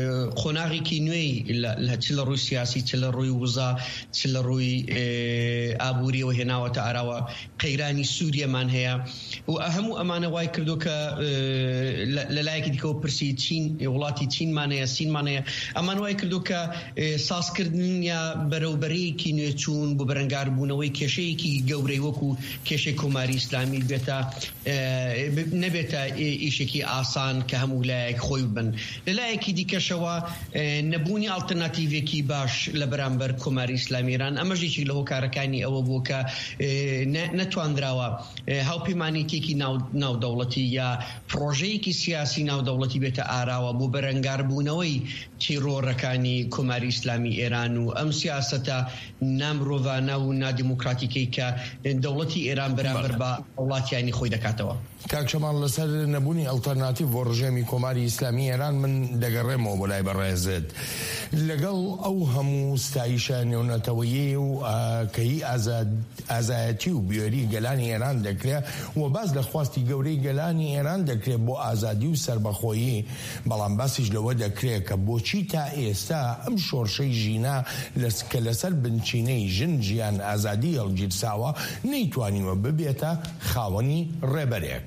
خۆناغێکی نوێی چ لە ڕووی سیاسی چ لە ڕووی وزا چ لە ڕووی ئابووریەوە هێناوەتە ئاراوە قەیرانی سووریەمان هەیە و هەموو ئەمانە وای کردو کە لەلایەکی دیکەوە پرسی چین وڵاتی چینمانەیە سینمانەیە ئەمان وای کردو کە سازکردن یا بەرەوبەرەیەکی نوێچوون بۆ بەرەنگاربوونەوەی کێشەیەکی گەورەی وەکو کێشەی کۆماری ئیسلامی بێتە نەبێتە ئیشێکی ئاسان کە هەموو لایەک خۆی بن لەلایەکی دیکەشەوە نەبوونی ئالتەرناتیڤێکی باش لە بەرامبەر کۆماری ئیسلامی ئێران ئەمەژێکی لە هۆکارەکانی ئەوە بوو کە نەتواندراوە هاوپەیمانێتێکی ناودەوڵەتی یا پرۆژەیەکی سیاسی ناودەوڵەتی بێتە ئاراوە بۆ بەرەنگاربوونەوەی تیرۆڕەکانی کۆماری ئیسلامی ئێران و ئەم سیاسەتە نامرۆڤانە و نادیموکراتیکەی کە دەوڵەتی ئێران بەرامبەر بە وڵاتیانی خۆی دەکاتەوە. کاک شەماڵ لەسەر نەبوونی ئەڵتەرناتیڤ بۆ ڕژێمی کۆماری ئیسلامی ئێران من دەگەڕێمەوە بۆ لای بەڕێزت لەگەڵ ئەو هەموو ستایشە نێونەتەوەیی و کەی ئازایەتی و بیۆری گەلانی ئێران دەکرێت و باز لە خواستی گەورەی گەلانی ئێران دەکرێت بۆ ئازادی و سەربەخۆیی بەڵام باسیش لەوە دەکرێت کە بۆچی تا ئێستا ئەم شۆڕشەی ژینە کە لەسەر بنچینەی ژن ژیان ئازادی هەڵگیرساوە نەیتوانیوە ببێتە خاوەنی ڕێبەرێک.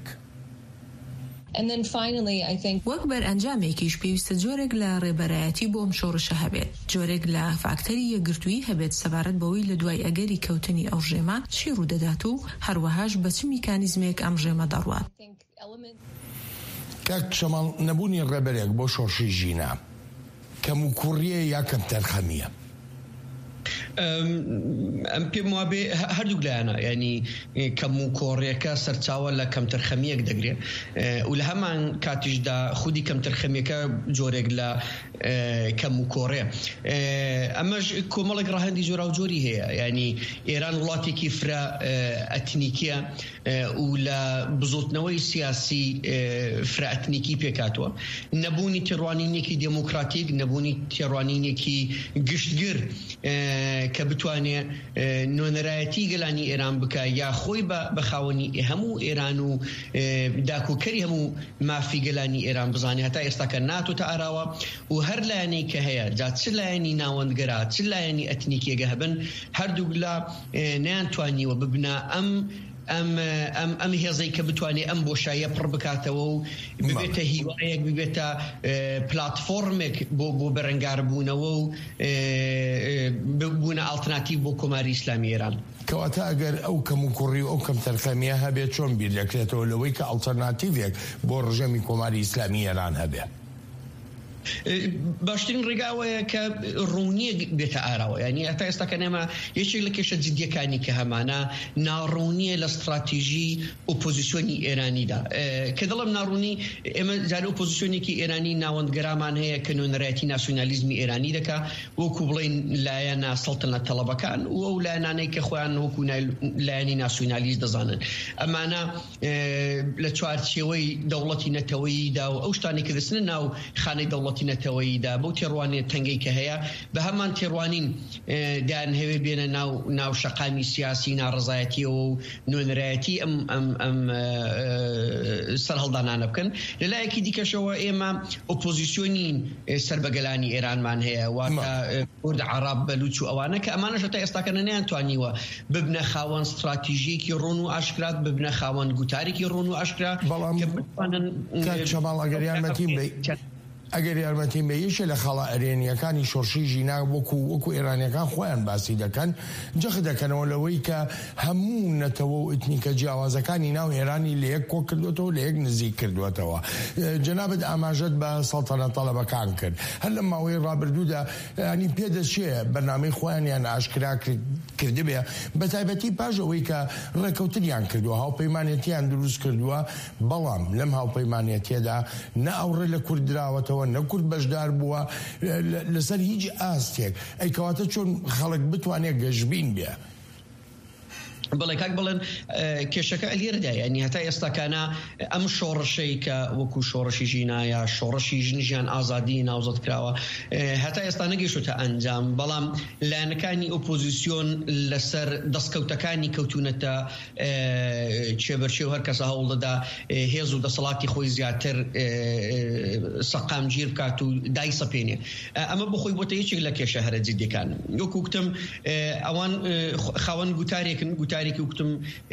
وەک بەرئەنجامێکیش پێویستە جۆرێک لە ڕێبەرایەتی بۆ ئەم شۆڕشە هەبێت جۆرێک لە فاکتەری یەکگرتووی هەبێت سەبارەت بەوەی لە دوای ئەگەری کەوتنی ئەو ڕێمە چی ڕوودەدات و هەروەهاش بە چ میکانیزمێک ئەم ڕێمە دەڕوات. کاک شەماڵ نەبوونی ڕێبەرێک بۆ شۆڕشەی ژینە کەم و کوڕیە یا کەم تەرخەمیە؟ ئەم پێم وابێ هەردوو لایەنە ینی کەم و کۆڕیەکە سەرچاوە لە کەمتەرخەمیەک دەگرێت و لە هەمان کاتیشدا خودی کەمتەرخەمیەکە جۆرێک لە کەم و کۆڕێ ئەمەش کۆمەڵێک ڕاهەندی جۆرا و جۆری هەیە ینی ئێران وڵاتێکی فرا ئەتنیکیە و لە بزوتنەوەی سیاسی فرا ئەتنیکی پێکاتوە نەبوونی تێڕوانینێکی دموکراتیک نەبوونی تێڕوانینێکی گشتگر کە بتوانێت نۆنەرایەتی گەلانی ئێران بکە یا خۆی بە خاوەنی هەموو ئێران و داکۆکەری هەموو مافی گەلانی ئێران بزانێ هەتا ئێستاکە ناتۆتە ئاراوە و هەر لایەنەی کە هەیە جا چ لایەنی ناوەندگەرا چ لایەنی ئەتنیکیەگە هەبن هەردوو لا نەیانتوانیوە ببنە ئەم ئەم ئەم ئەم هێزەی کە بتوانێت ئەم بۆشاییە پڕ بکاتەوە و ببێتە هیوایەک ببێتە پلاتفۆرمێک بۆ بۆ بەرەنگاربوونەوە و ببوونە ئالتەرناتیڤ بۆ کۆماری ئیسلامی ئێران. کەواتە ئەگەر ئەو کەم و کوڕی و ئەو کەم تەرخەمیە هەبێت چۆن بیر دەکرێتەوە لەوەی کە ئالتەرناتیڤێک بۆ ڕژەمی کۆماری ئیسلامی ئێران هەبێت؟ باشترین ڕێگاوەیە کە ڕوونیە بێتە ئاراوە ینی هەتا ئێستاکە نێمە یەکێک لە کێشە جدیەکانی کە هەمانە ناڕوونیە لە استراتیژی ئۆپۆزیسیۆنی ئێرانیدا کە دەڵم ناڕوونی ئێمە جارە ئۆپۆزیسیۆنێکی ئێرانی ناوەندگەرامان هەیە کە نۆنەرایەتی ناسیۆنالیزمی ئێرانی دەکا وەکو بڵێن لایەنە سەڵتەنەت تەڵەبەکان و ئەو لایەنانەی کە خۆیان وەکو لایەنی ناسیۆنالیست دەزانن ئەمانە لە چوارچێوەی دەوڵەتی نەتەوەییدا و ئەو شتانی کە دەچنە ناو خانەی دەوڵەتی نەتەوەییدا بەو تێڕوانێت تەنگەی کە هەیە بە هەمان تێڕوانین دایان هەوێ بێنە ناو ناو شەقامی سیاسی ناڕزایەتیەوە و نوێنەرایەتی ئەم ئەم ئەم سەر هەڵدانانە بکەن لەلایەکی دیکەشەوە ئێمە ئۆپۆزیسیۆنین سەربەگەلانی ئێرانمان هەیە واتە کورد عەراب بەلوچ و ئەوانە کە ئەمانەش هەتا ئێستاکە نەیانتوانیوە ببنە خاوەن استراتیژیەکی ڕۆن و ئاشکرات ببنە خاوەن گوتارێکی ڕۆن و ئاشکرا کە بتوانن شەماڵ ئەگەر یارمەتیم بێ ئەگەر یارمەتیم بە یەکێ لە خەڵە ئەرێنیەکانی شۆڕشی ژینا وەکو وەکو ئێرانیەکان خۆیان باسی دەکەن جەخ دەکەنەوە لەوەی کە هەموو نەتەوە و ئتنیکە جیاوازەکانی ناو ئێرانی لە یەک کۆ کردوێتەوە لە یەک نزیک کردوێتەوە جەنابەت ئاماژەت بە سەڵتەنەت تەڵەبەکان کرد هەر لە ماوەی ڕابردوودا ینی پێدەچێ بەرنامەی خۆیانیان ئاشکرا کردبێ بە تایبەتی پاش ئەوەی کە ڕێکەوتنیان کردووە هاوپەیمانێتیان دروست کردووە بەڵام لەم هاوپەیمانێتیەدا نە ئەوڕێ لە کوردراوەتەوە نەکورد بەشدار بووە لەسەر هیچ ئاستێک ئەی کەواتە چۆن خەڵک بتوانێت گەشبین بێ؟ بەڵێ کاک بڵێن کێشەکە ئەلێرەدا ینی هەتا ئێستا کانە ئەم شۆڕشەی کە وەکو شۆڕشی ژینایە شۆڕشی ژنیژیان ئازادی ناوزەت کراوە هەتا ئێستا نەگەیشتە ئەنجام بەڵام لایەنەکانی ئۆپۆزیسیۆن لەسەر دەستکەوتەکانی کەوتونەتە چێبەرچێ و هەر کەسە هەوڵ دەدا هێز و دەسەڵاتی خۆی زیاتر سەقامگیر بکات و دای سەپێنێ ئەمە بخۆی بۆتە یەکێک لە کێشە هەرە جدیەکان وەکو وتم ئەوان خاوەن گوتارێکن گوتارێکی وتم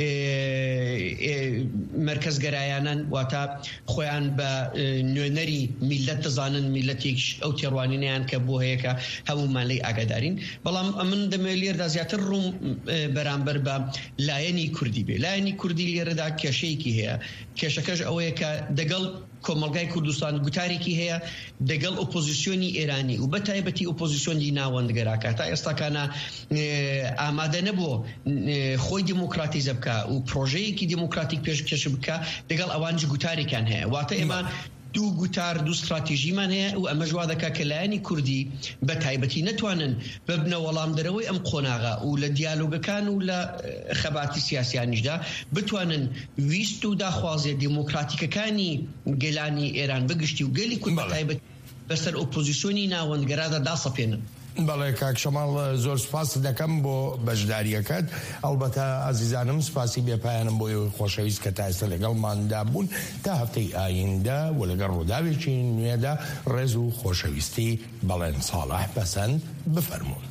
مرکزگەرایانن واتە خۆیان بە نوێنەری میلەت دەزانن میلەتێک ئەو تێڕوانینیان کە بۆ هەیەکە هەمومان لێی ئاگادارین بەڵام من دەمێ لێردا زیاتر ڕوم بەرامبەر بە لایەنی کوردی بێ لایەنی کوردی لێرەدا کێشەیەکی هەیە کێشەکەش ئەوەیە کە دەگەڵ کۆمەلگای کوردستان گوتارێکی هەیە دەگەڵ ئۆپۆزیسیۆنی ئێرانی و بەتایبەتی ئۆپۆزیسیۆنی ناوەندگەراکە تا ئێستاکانە ئامادە نەبووە خۆی دیموکراتیزە بکە و پرۆژەیەکی دیموکراتیک پێشکەش بکە دەگەڵ ئەوانجی گوتارێکیان هەیە واتە ئێمە دوو گوتار دوو استراتیژیمان هەیە و ئەمە ژوا دەکا کە لایەنی کوردی بە تایبەتی نەتوانن ببنە وەڵامدەرەوەی ئەم قۆناغا و لە دیالۆگەکان و لە خەباتی سیاسیانیشدا بتوانن ویست و داخوازیە دیموکراتیکەکانی گەلانی ئێران بگشتی و گەلی کورد بە تایبەتی بەسەر ئۆپۆزیسیۆنی ناوەندگەرادا داسەپێنن. بەڵێ کاک شەماڵ زۆر سپاس دەکەم بۆ بەشداریەکەت ئەلبەتە ئازیزانم سپاسی بێپایانم بۆ خۆشەویست کە تا ئێستا لەگەڵماندا بوون تا هەفتەی ئایندە و لەگەڵ ڕووداوێکی نوێدا ڕێز و خۆشەویستی بەڵێن ساڵح بەسەند بفەرمونون.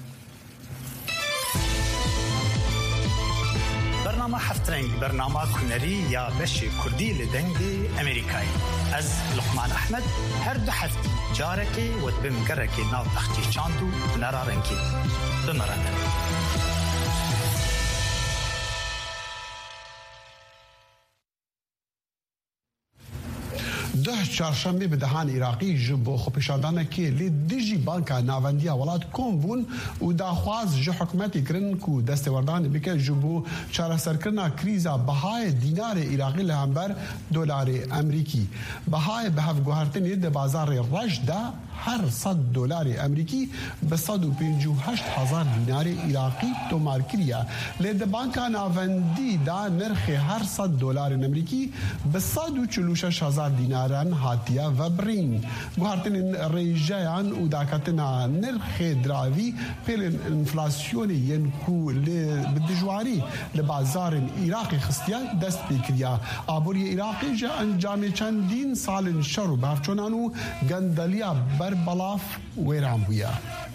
برنامه هفترنگ برنامه کنری یا بشی کردی لدنگی امریکایی از لقمان احمد هر دو هفته جارکی و بمگرکی ناو بختی چاندو نرارنگی بمرنه ده چهارشنبه به دهان عراقی ji bo xwepêşandanekê lê dijî banka navendiya welat kom bûn û daxwaz ji hikûmetê kirin ku destêwerdanê bike ji bo çareserkirina krîza bihayê dînarê Iraqî li hember dolarê Emerîkî. Bihayê bi hevguhertinê di bazarê reş de her sed dolarê Emerîkî bi sed û pêncî û heşt hezar dînarê Iraqî tomar kiriye. Lê di banka navendî da nirxê her sed dolarên Emerîkî bi sed û çil û şeş hezar dînaran hatiye vebrîn. Guhertinên rêjeyan û daketina nirxê diravî pêlên enflasyonê yên ku lê bi dijwarî li bazarên Iraqê xistiye dest pê kiriye. Aboriyê Iraqê ji encamê çendîn salên şer û bevçonan û gendeliya berbalaf wêran bûye.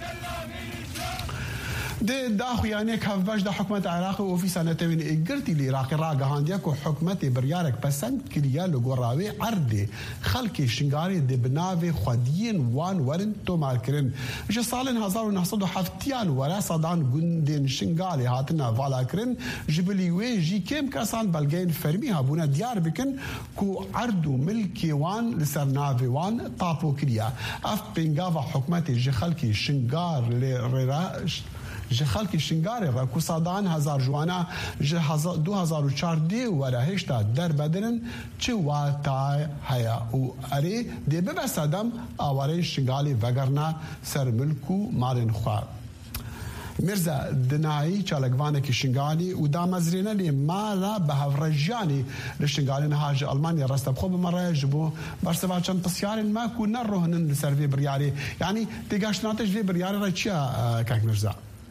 Di daxuyanê hevbeş de hikûmeta Iraqê û ofîsa netewên girtî li Iraqê ragihandiye ku hikûmetê biryarek pesend kiriye li gor rawê erdê xelkê şingarê dê bi navê xwediyên wan werin tomarkirin. Ji salên hezar û neh sed û heftiyan were sedan gundên şingalê hatine valakirin ji bilî wê jî kêm kesan belgeyên fermî hebûne diyar bikin ku erd û milkê wan li ser navê wan tapo kiriye. Ev pêngava hikûmetê ji xelkê şingar lê rêra ji xelkê şingarê re ku sedan hezar jwana ji du hezar û çardê were hêşta derbedirin çi wata heye û erê dê bibe sedem awareyên şingalê vegerna ser milk û malên xwe. Mirza dinayî çalekvanekî şingalî û damezrêne lê mala bi hevrejiyanê li şingalê niha ji Almanya rastebxwe bimere ji bo berseva çend pisyarên me ku nerohinin li ser vê biryarê. Yanî têgaştina te ji vê biryarê re çi ye kak Mirza؟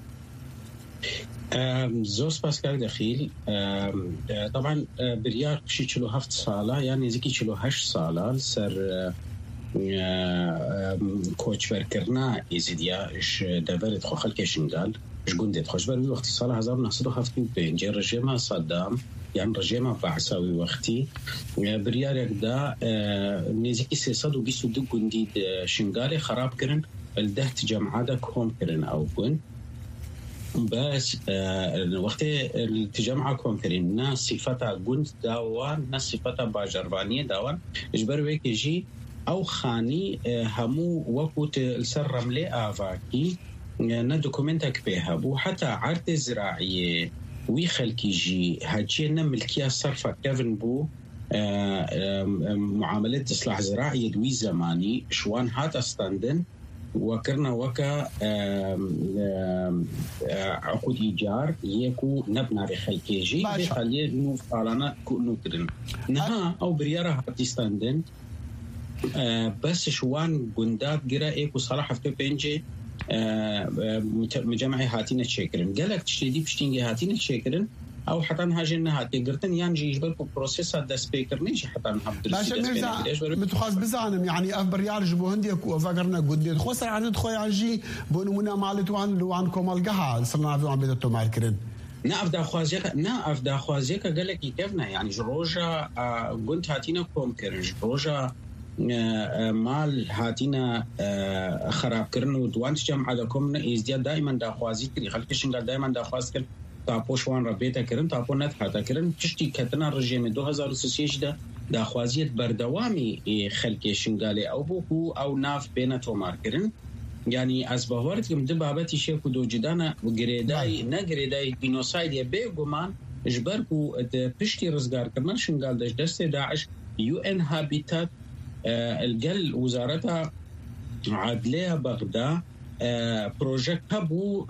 زۆر سپاسکار دەخیل طبعا بریار پشی چلو هەفت ساڵە یان نزیکی چلو هەشت ساڵە سەر کۆچبەرکردنا ئێزیدیا دەڤەرێت خۆ خەڵکێ شنگال ji gundê xweşber wî wextî sala hezar û neh sed û heftî û pêncê rejêma Saddam yan rejêma Beዕsa wî wextî biryarek da nêzîkî sê sed û bîst û du gundî şingalê xerab kirin li deh cem'a de kom kirin ew gund بس وقتی التجمع کم کردن نه صفت گند داوان نه صفت باجروانی داوان اجبار ویکیجی او خانی همو وقت السر رمله آواکی نه دکومنتک به هبو حتی عرض زراعی وی خلکیجی هجی نه ملکیه صرفه کفن بو معاملات اصلاح زراعي دوي زماني شوان هات استندن وكرنا وكا عقود إيجار يكو نبنا بخلكيجي بخليه نو فعلنا كونو كرن نها أو بريارة هاتيستاندن بس شوان قندات جرا إيكو صراحة في بينجي مجمعي هاتينا تشكرن قالك تشتدي بشتينجي هاتينا تشكرن او حتى هاجنا هاتي قرتن يانجي يجبركم بروسيس هذا سبيكر نيجي حتى نحب باش نرجع متخاص بزعن يعني اف بريال جبو هنديك وفاقرنا قديت خسر عن خويا عجي بونمنا مالتو عن لو عن كمال قها صرنا في عم بدتو ماركرين نعرف دا خوازيك نعرف دا خوازيك قال لك كيفنا يعني جروجا قلت هاتينا كوم كرن جروجا مال هاتينا خراب كرن ودوانت جمع لكم ازدياد دائما دا خوازي كري خلكشن دائما دا خواز كرن تاپو شوان ربیتا کرن تاپو نت حتا کرن تشتی کتنا رژیم دو هزار و سه ده داخوازیت بردوامی خلکی شنگالی او بوکو او ناف بین تومار کرن یعنی از باورت که مده بابتی شکو دو جدانا گریدای نگریدای بینوساید یا بی گمان اجبر کو پشتی رزگار کرنن شنگال داشت دست داعش یو ان هابیتات الگل وزارتا عدلیه بغدا بروجيكت هبو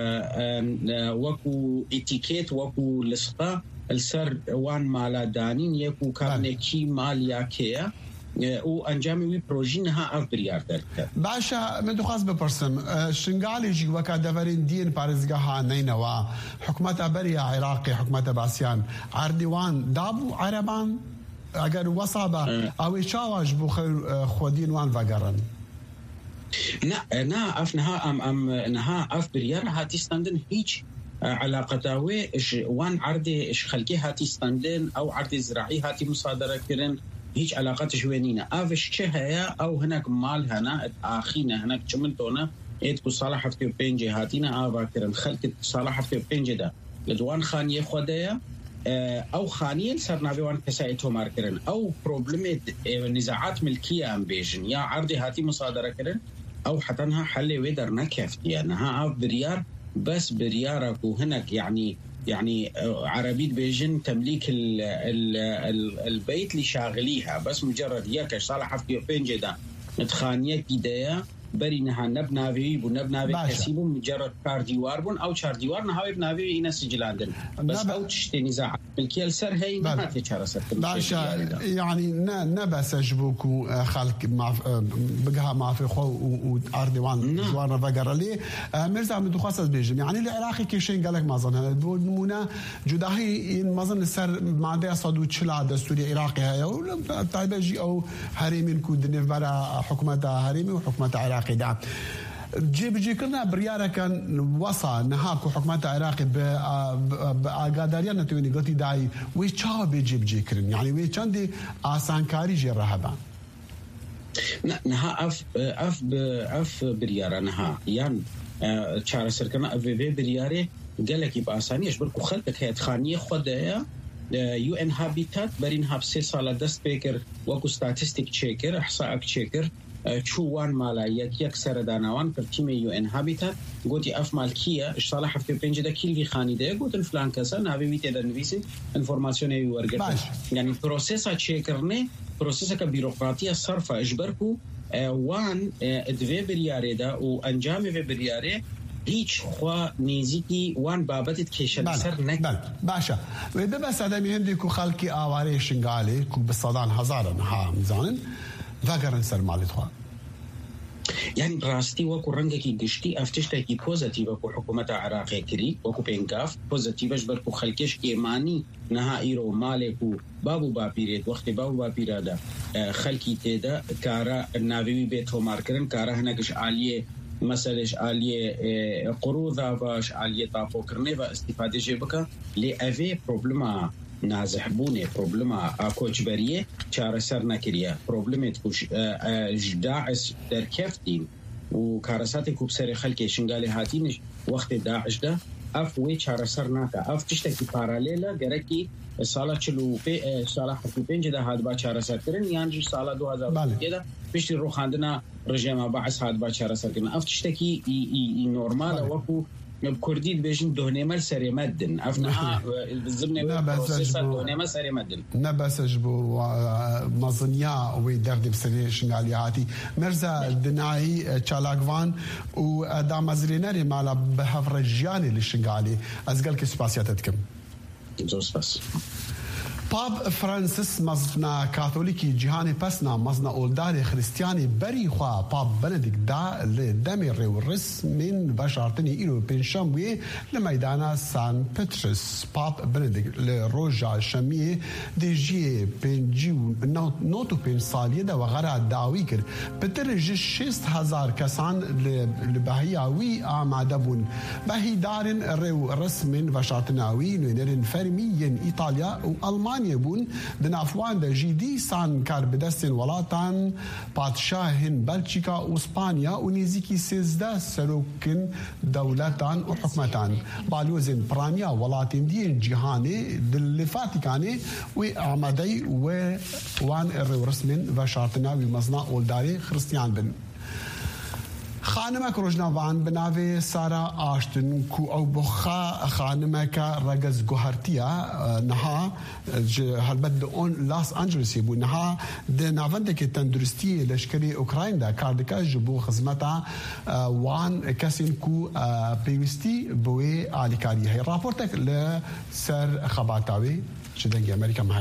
وكو اتيكيت وكو لسقا السر وان مالا دانين يكو كارنيكي ماليا كيا او انجامي وي بروجينها اف بريار درك باشا من خاص بپرسم شنغالي جي وكا دفرين دين بارزغها نينوا حكومه بريا عراقي حكومه باسيان عردوان دابو عربان اگر وصابه او شاواج بو خودين وان فقرن نا نا اف نها ام ام نها اف بريار هاتي ستاندن هيج علاقتاوي وان عردي اش خلقي هاتي ستاندن او عردي زراعي هاتي مصادره كرن هيج علاقات شوينينا افش شهيا او هناك مال هنا اخينا هناك چمنتونا ايت صالح في بينجي هاتينا افا كرن خلق صالح في بينجي ده لدوان خانيه خدايا او خانيه سرناوي وان كسايتو ماركرن او بروبلمات نزاعات ملكيه ام بيجن يا عردي هاتي مصادره كرن او حتى انها حل ويدر نكفتي انها اف بريار بس بريارك وهناك يعني يعني عربية بيجن تمليك ال ال ال البيت اللي شاغليها بس مجرد ياك صالحه في بينجي ده نتخانيه كده برينها نبناوي ونبناوي كسيبو مجرد كار ديوار بون او شار ديوار نهاوي بناوي انا سجلاندن بس او تشتي نزاع بالكيل سر هي ما تشار سر باشا يعني نبس جبوكو خلق مع بقها ما في خو واردوان ديوار فقر لي مرزا من خاص بيجم يعني العراقي كيشين قال لك ما ظن نمونه جداهي ما ظن السر ما ده صدو تشلا دستوري عراقي هي ولا تايبجي او هريمين كود نفبر حكومه هريمي وحكومه عراقي دا جيب جي كنا بريارة كان وصا نهاكو حكومة عراقي بقادريان نتويني قلتي داي وي چاو بيجيب جي كرن يعني وي چاندي آسانكاري جي رهبان نها اف اف اف بريارة نها يعني چارة سركنا اف بي بريارة قالك يبقى آسانيش بركو خلتك هي تخانية خدايا يو ان هابيتات برينها بسي سالة دست بيكر وكو ستاتستيك تشيكر احصاءك تشيكر شوان مالا يك يكسر دانوان كرتيم يو ان هابيتات قلتي اف مالكيه اش صالح في بينج ده كيل في خاني ده قلت فلان كذا نافي ميت ده نفيسن انفورماسيون اي ورقه يعني بروسيس تشيكرني بروسيس كبيروقراطيه صرفه اجبركو وان ادفي برياري ده وانجام في برياري هیچ خوا نزیکی وان بابت کشل سر نک بله باشا وده بس آدمی هندی کو خلقی آواره شنگالی کو بصدان هزارن ها میزانن وگرن سر مالت خوا يعني راستي وكو رنگكي گشتي افتشتكي بوزيتيف وكو حكومة عراقية كري وكو بينقاف بوزيتيف اجبركو خلقش كيماني نها ايرو مالكو بابو بابيريت وقت بابو بابيرادا خلقي تيدا كارا الناوي بيتو ماركرن كارا هناكش عالية مسألة عالية قروضة باش عالية طافو كرني واستفادة جيبكا لأفي بروبلما نازح بونه بروبلما اكوچ بریه چاره سر نکریه پروبلمت کوش داعش در کفتیم و کارسات کوب سر خلک شنگالی هاتینش وقت داعش ده اف وی چاره سر ناکا اف تشتکی پارالیلا گرکی سالا چلو په سالا حتی پنج ده هاد با چاره سر کرن یعنی سالا دو هزار و ده پشت رو خواندنا رژیم بعث هاد با چاره سر کرن اف تشتکی ای ای نورمال وکو بكردي بيجن دهنيمال سري مدن افنا ضمن بروسيس دهنيمال سري مدن نبس جبو مزنيا ويدغ بسري شنالياتي مرزا دناي تشالاغوان ودام زرينري مالا بهفرجاني للشنغالي ازقل كسباسياتكم جوسباس باب فرانسيس مزنا كاثوليكي جهاني بسنا مزنا اولداري خريستياني بري خوا باب بنديك دا لدمي ريورس من بشارتني إلو بنشاموي لميدانا سان بطرس باب بنديك لروجا شامية دي جي بنجيو نوتو بين صالية دا وغرا داويكر بترج شيست هزار كسان لبهياوي آمادبون بهي دارن ريورس من بشارتناوي نيرن فرميين إيطاليا وألمانيا يبون دنافوان دا جيدي سان كار بدستن ولاتان بادشاهن بلجيكا واسبانيا ونيزيكي سيزدا سلوكن دولتان وحكمتان بالوزن برانيا ولاتن دين جهاني دلفاتيكاني وعمدي ووان الرسمن وشارتنا ومزنا اولداري خريستيان بن خانمك روجناوان بناوي سارة آشتن كو أو بخا خانمك رجز جوهرتيا نها هالبد اون لاس أنجلس يبو نها ده نافندك تندرستي لشكري أوكرين ده كاردكا جبو خدمتها وان كاسين كو بيوستي بوي عليكاري هي رابورتك لسر خباتاوي شدنجي أمريكا معها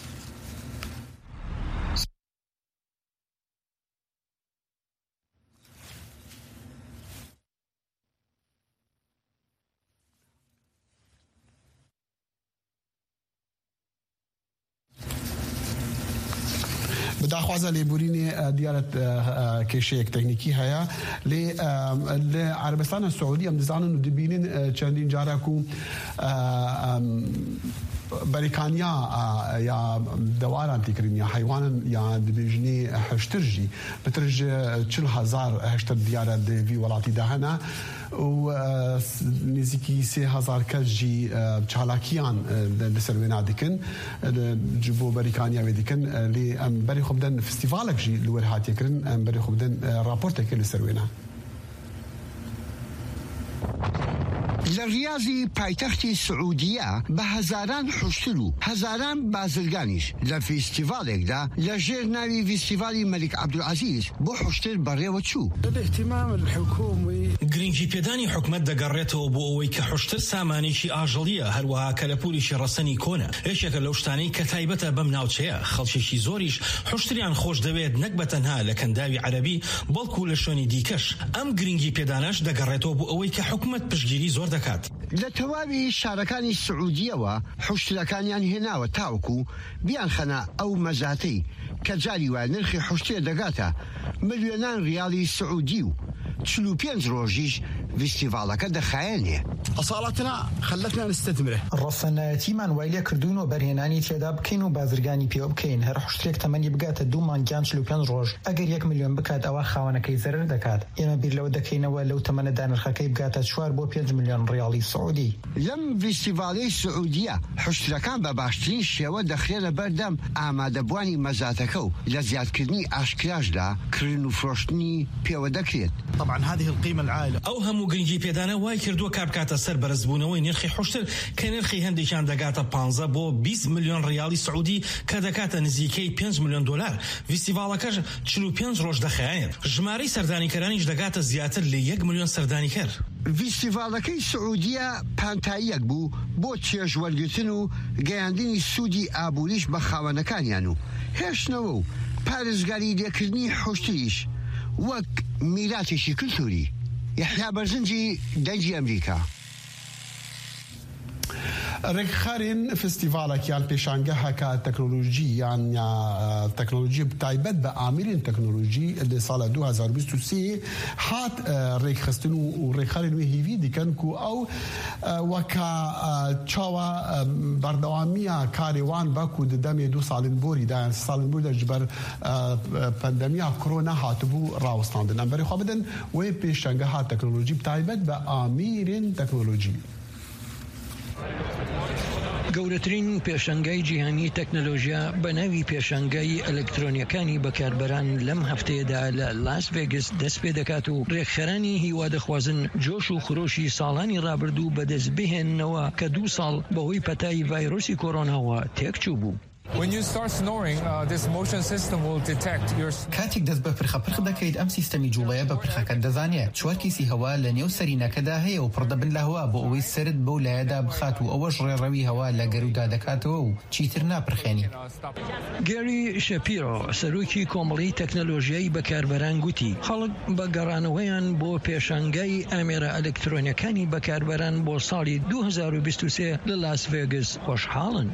بداخوازا لبوريني ديارة كيشيك تكنيكي هيا لعربستان السعودية مدزانو ندبينين چندين جاراكو بريكانيا يا دواران تكرين يا حيوان يا دبيجني حشترجي بترج چل هزار هشتر ديارة في ولاتي دهنا ونزيكي سي هزار كجي چالاكيان لسروينا ديكن جبو بريكانيا وديكن لي ام بري خبدن فستيفالك جي لورهات يكرن ام بري خبدن رابورتك لسروينا لرياضي بايتختي سعودية بهزاران حشتلو هزاران بازرگانيش لفستيفالك دا لجيرناوي فستيفالي ملك عبد العزيز بو حشتل بري وتشو الاهتمام الحكومي گرنگی پێدانی حکومت دەگەڕێتەوە بۆ ئەوەی کە حشتر سامانێکی ئاژەڵیە هەروەها کەلەپولیشی ڕەسەنی کۆنە یەکێکە لەو شتانەی کە تایبەتە بەم ناوچەیە خەڵکێکی زۆریش حشتریان خۆش دەوێت نەک بەتەنها لە کەنداوی عەرەبی بەڵکو لە شوێنی دیکەش ئەم گرنگی پێدانەش دەگەڕێتەوە بۆ ئەوەی کە حکومت پشتگیری زۆر دەکات لە تەواوی شارەکانی سعودیەوە حشتەکانیان هێناوە تاوەکو بیان خەنا ئەو مەزاتەی کە جاری وایە نرخی حشتێ دەگاتە ملیۆنان ریاڵی سعودی و چلو و پێنج ڕۆژیش فستیڤالەکە دەخایەنێ أصالتنا خلتنا نستثمره ڕەسەنایەتیمان وای لێ کردوون و بەرهێنانی تێدا بکەین و بازرگانی پێوە بکەین هەر حشتێک تەمەنی بگاتە دوو مانگیان چل و پێنج ڕۆژ ئەگەر یەک ملیۆن بکات ئەوە خاوەنەکەی زەرر دەکات ئێمە بیر لەوە دەکەینەوە لەو تەمەنەدا نرخەکەی بگاتە چوار بۆ پێنج ملیۆن ڕیاڵی سعودی لەم فستیڤاڵەی سعودیە حشتەکان بە باشترین شێوە دەخرێنە بەردەم ئامادەبوانی مەزاتەکە و لە زیادکردنی ئاشکراشدا کردن و فرۆشتنی پێوە دەکرێت طبعا هذه القيمة العالية ئەو هەموو گرنگی پێدانە وای کردووە کابکاتە سەر بەرزبوونەوەی نرخی حشتر کە نرخی هەندێکیان دەگاتە پانزە بۆ بیست ملیۆن ڕیاڵی سعودی کە دەکاتە نزیکەی پێنج ملیۆن دۆلار فستیڤالەکەش چل و پێنج ڕۆژ دەخایەنێت ژمارەی سەردانیکەرانیش دەگاتە زیاتر لە یەک ملیۆن سەردانیکەر فستیڤالەکەی سعودیە پانتاییەک بوو بۆ چێژوەرگرتن و گەیاندنی سوودی ئابووریش بە خاوەنەکانیان و هێشتنەوە و پارێزگاری لێکردنی حشتریش وەک میراتێکی کلتوری يحيى برزنجي دنجي أمريكا رێکخەرین فستیڤالێکیان پێشانگەهەکە تەکنۆلۆژییان یا تەکنۆلۆژی تایبەت بە ئامرین تەکنۆلۆژی لە ساڵە دوو هەزار و بیست و سێ هات ڕێکخستن و ڕێکخەری نوێ هیوی دیکەن و ئەو وەکە چاوە بەردەوامیە کارێوان بەکو دەمێ دوو ساڵین بۆریدا ساڵین بۆریدا ژبەر پەندەمیا کۆرۆنا هاتبوو ڕاوەستاندن ئەم بەرەخوا بدەن وێ پێشانگەها تەکنۆلۆژی تایبەت بە ئامرین تەکنۆلۆژی گەورەترین پێشەنگای جیهانی تەکنۆلۆژیا بە ناوی پێشەنگای ئەلکترۆنیەکانی بەکاربەران لەم هەفتەیەدا لە لاس ڤێگس دەست پێ دەکات و ڕێکخەرانی هیوا دەخوازن جۆش و خرۆشی ساڵانی ڕابردوو بەدەست بهێننەوە کە دوو ساڵ بەهۆی پەتای ڤایرۆسی کۆڕۆناوە تێکچوو بوو. When you start snoring, uh, this motion system will detect your... کاتێک دەست بە پرخە پرخ دەکەیت ئەم سیستەمی جوڵەیە بە پرخەکەت دەزانێت چوارکیسی هەوا لە نێو سەرینەکەدا هەیە و پڕدەبن لە هەوا بۆ ئەوەی سرت بەو لایەدا بخات و ئەوەش ڕێڕەوی هەوا لە گەرودا دەکاتەوە و چیتر ناپرخێنی. گێری شەپیرۆ سەرۆکی کۆمەڵی تەکنۆلۆژیای بەکاربەران گوتی خەڵک بە گەڕانەوەیان بۆ پێشەنگای ئامێرە ئەلکترۆنیەکانی بەکاربەران بۆ ساڵی دوو هەزار و بیست و سێ لە لاس ڤێگس خۆشحاڵن.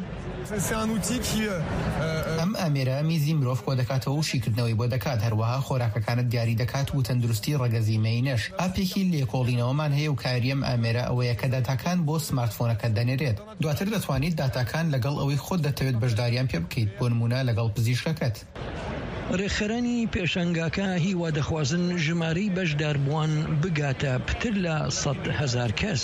ئەم ئامێرە میزی مرۆڤ کۆ دەکاتەوە و شیکردنەوەی بۆ دەکات هەروەها خۆراکەکانت دیاری دەکات و تەندروستی ڕەگەزیمەینەش. ئاپێکی لێکۆڵینەوەمان هەیە و کاریەم ئامێرە ئەوەیە کە داتاکان بۆ سمارتفۆنەکەت دەنێرێت. دواتر دەتوانیت داتاکان لەگەڵ ئەوەی خۆت دەتەوێت بەشداریان پێ بکەیت بۆ نمونە لەگەڵ پزیشکەکەت. ڕێکخەرانی پێشەنگاکە هیوا دەخوازن ژمارەی بەشداربووان بگاتە پتر لە سەد هەزار کەس.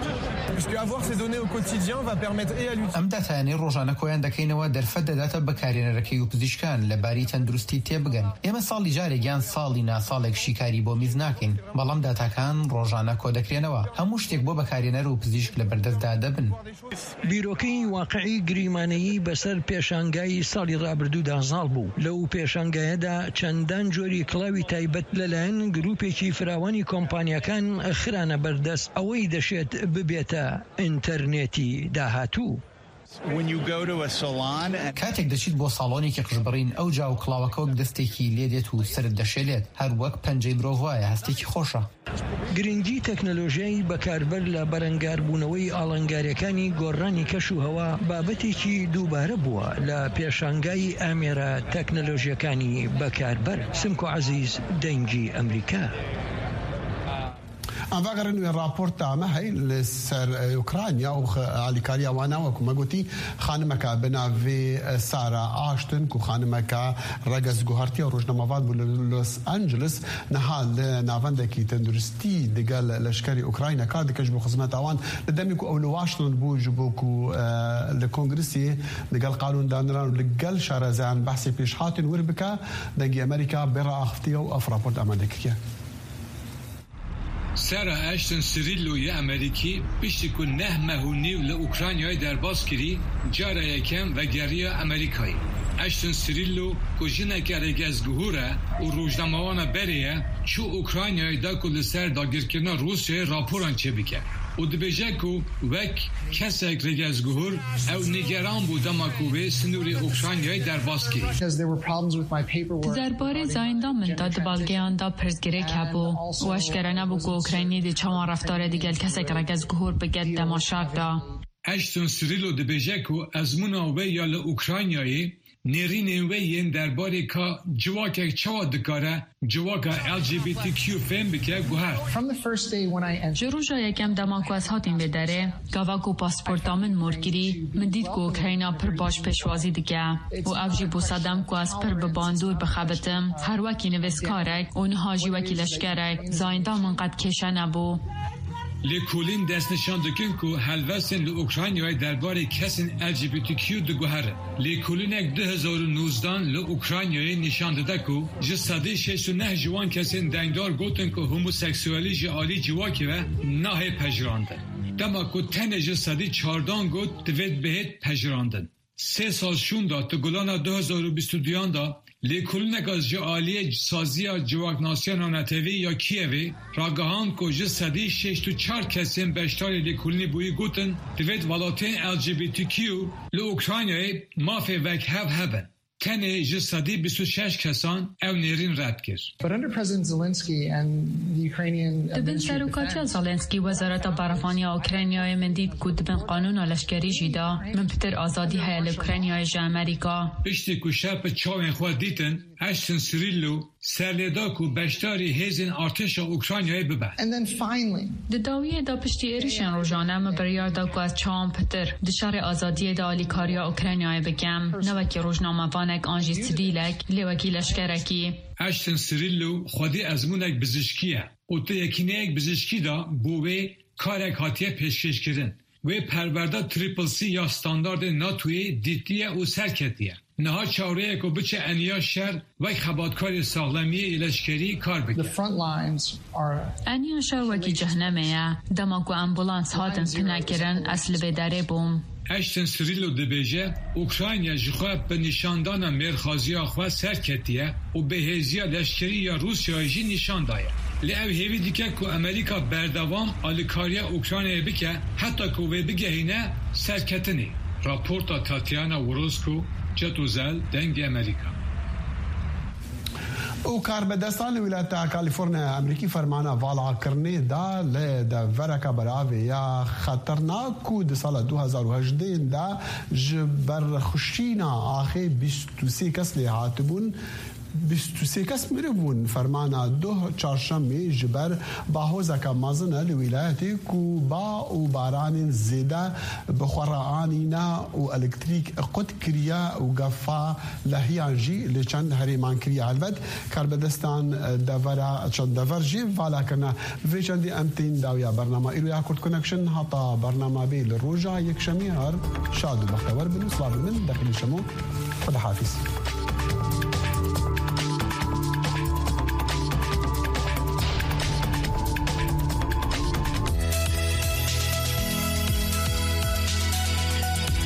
ئەم داتانەی ڕۆژانە کۆیان دەکەینەوە دەرفەت دەداتە بەکارێنەرەکەی و پزیشکان لەباری تەندروستی تێبگەن. ئێمە ساڵی جارێکیان ساڵی ناساڵێک شیکاری بۆ میز ناکەین، بەڵام داتاکان ڕۆژانە کۆ دەکرێنەوە هەموو شتێک بۆ بەکارێنەر و پزیشک لە بەردەستدا دەبن. بیرۆکەی واقعی گریمانەیی بەسەر پێشانگای ساڵی ڕابردوودا زاڵ بوو. لەو پێشانگایەدا چەندان جۆری کڵاوی تایبەت لەلایەن گروپێکی فراوانی کۆمپانیەکان خرانە بەردەست ئەوەی دەشێت ببێتە ئینتەرنێتی داهاتوو. کاتێک دەچیت بۆ ساڵۆنێکی قژبڕین ئەو جا و کڵاوەکەوەک دەستێکی لێدێت و سرت دەشێلێت هەر وەک پەنجەی مرۆڤ وایە هەستێکی خۆشە. گرنگی تەکنۆلۆژیای بەکاربەر لە بەرەنگاربوونەوەی ئاڵنگاریەکانی گۆڕانی کەش و هەوا بابەتێکی دووبارە بووە لە پێشانگای ئامێرە تەکنۆلۆژیەکانی بەکاربەر. سمکۆ عەزیز، دەنگی ئەمریکا. ئەڤگەرن وێ راپۆرت ئەمە هەی لەسەر ئوکرانیا و ئالیکاریا واناوەکو مەگوتی خانمەکە بناوێ سارا ئاشتن و خانمەکە ڕەگەز گوهارتی و ڕۆژنەمەوات بوو لە لۆس ئەنجلس نەها لە ناوەندێکی تەندروستی دەگەل لەشکری ئوکراینە کار دەکەش بۆ خزمەت ئەوان لە دەمێک و ئەو لە واشتن بوو ji بۆکو لە کۆنگرسی لەگەڵ قانوندانران و لەگەڵ شارەزایان بەحسی پێشهاتن ور بکە دەنگی ئەمریکا بێڕە ئاختیە و ئەف راپۆرت ئامادەکردە. سارا اشتن سریلو یه امریکی پشتی که نه مهونی و لأوکرانیای در باز کری جاره یکم و گریه امریکایی. اشتن سریلو که جنه کرده از گهوره و روزنامه‌وانه بریه چو اوکرانیای دا که لسر داگیرکرنا روسیه راپوران چه بکه. و دبیجه که وک کسک رگز گهور او نگران بود اما که به سنوری اوکرانیای در باز کری. درباره زایندان من دا دبالگیان دا پرزگره که بو و اشکرانه بو که اوکراینی دی چوان رفتاره دیگل کسک رگز گهور بگد دماشاک دا. اشتون سریلو دبیجه که از مناوه یا لأوکرانیایی نرین وین درباره که جواک چوا دکاره جواک ال جی بی تی کیو فهم بکه گوهر. جروجا یکم دماغ از هاتین بداره گاواگو پاسپورتا من مرگیری من دید که اوکراینا پر باش پیشوازی دیگه و افجی بو صدم که از پر بباندور بخبتم هر وکی نویس کارک و نهاجی وکی لشکرک زاینده من قد کشه نبو. لیکولین دست نشان دکن که هلوستن لأوکرانیای درباره کسین ال جی بی تی کیو دگوهره. لیکولین اک دو هزار و نوزده لأوکرانیای نشان داده که جسده شش و نه جوان کسین دنگدار گوتن که هموسکسوالی جعالی جواکی و نه پجراندن. دما که تن جسده چاردان گوت دوید بهت پجراندن. سه سال شون دا تا گلان دو هزار و بیست و دویان دا لیکولینک از جعالی سازی جواک ناسیون نتوی یا کیوی راگهان که جسدی شش تو چار کسیم بشتار لیکولینی بوی گوتن دوید ولاتین ال جی بی تی کیو لأوکرانیای مافی وک هف هبن. تنه جسدی بیست و شش کسان او نیرین رد کرد. دبن سروکاتی زلنسکی وزارت برافانی اوکراینیای من دید که دبن قانون لشکری جیدا من پتر آزادی های اوکراینیای جا امریکا. پشتی که شب چاوین خود دیتن اشتن سریلو سرلیدا که بشتاری هیزن ارتش اوکراینیای ببند. دداویه دا پشتی ایریشن روزانه مبریار دا که از چاوان پتر دشار آزادی دا آلیکاریا اوکراینیای بگم نوکی روزنامه وانک آنجی سدیلک لیوکی لشکرکی. اشتن سریلو خودی ازمونک بزشکیه و تا یکینه یک بزشکی دا بوه کارک هاتیه پیشکش کردن و پرورده تریپل سی یا استاندارد ناتوی دیتیه و سرکتیه نها چاره کو بچه انیا شر و خباتکار ساغلمی الاشکری کار بکه انیا شر وکی جهنمه دماغو امبولانس هاتن تنکرن اصل بداره بوم اشتن سریلو دبیجه اوکراینیا جخوا به نشاندان مرخازی آخوا سرکتیه و به هزیا لشکری یا روسیا جی نشان دایه لی او هیوی دیگه که امریکا بردوام آلیکاریا اوکراینیا بکه حتی که وی بگهینه سرکتنی راپورتا تاتیانا وروسکو جتوزل دنگ امریکا او کاربدستان ولایت کالیفرنیا امریکی فرمانه والا کرنه دا ل د ورکا براوی یا خطرناک د سال دو هزار و هجده دا جبر خوشینا آخه بیست و سه کس لی هاتبون بیست و سه کس میرون فرمانه دو چهارشنبه جبر باهوزا که مازنه لولایتی کو با و باران زیده بخورانینا و الکتریک قد کریا و گفا لحیانجی لچند هریمان کریا البته کاربدستان دورا چند دور جی والا کنه و چندی امتین داویا برنامه ایرویا کرد کنکشن حتا برنامه بیل روجا یک شمیار شاد و بختور بنو سلام من داخل شمو خدا حافظ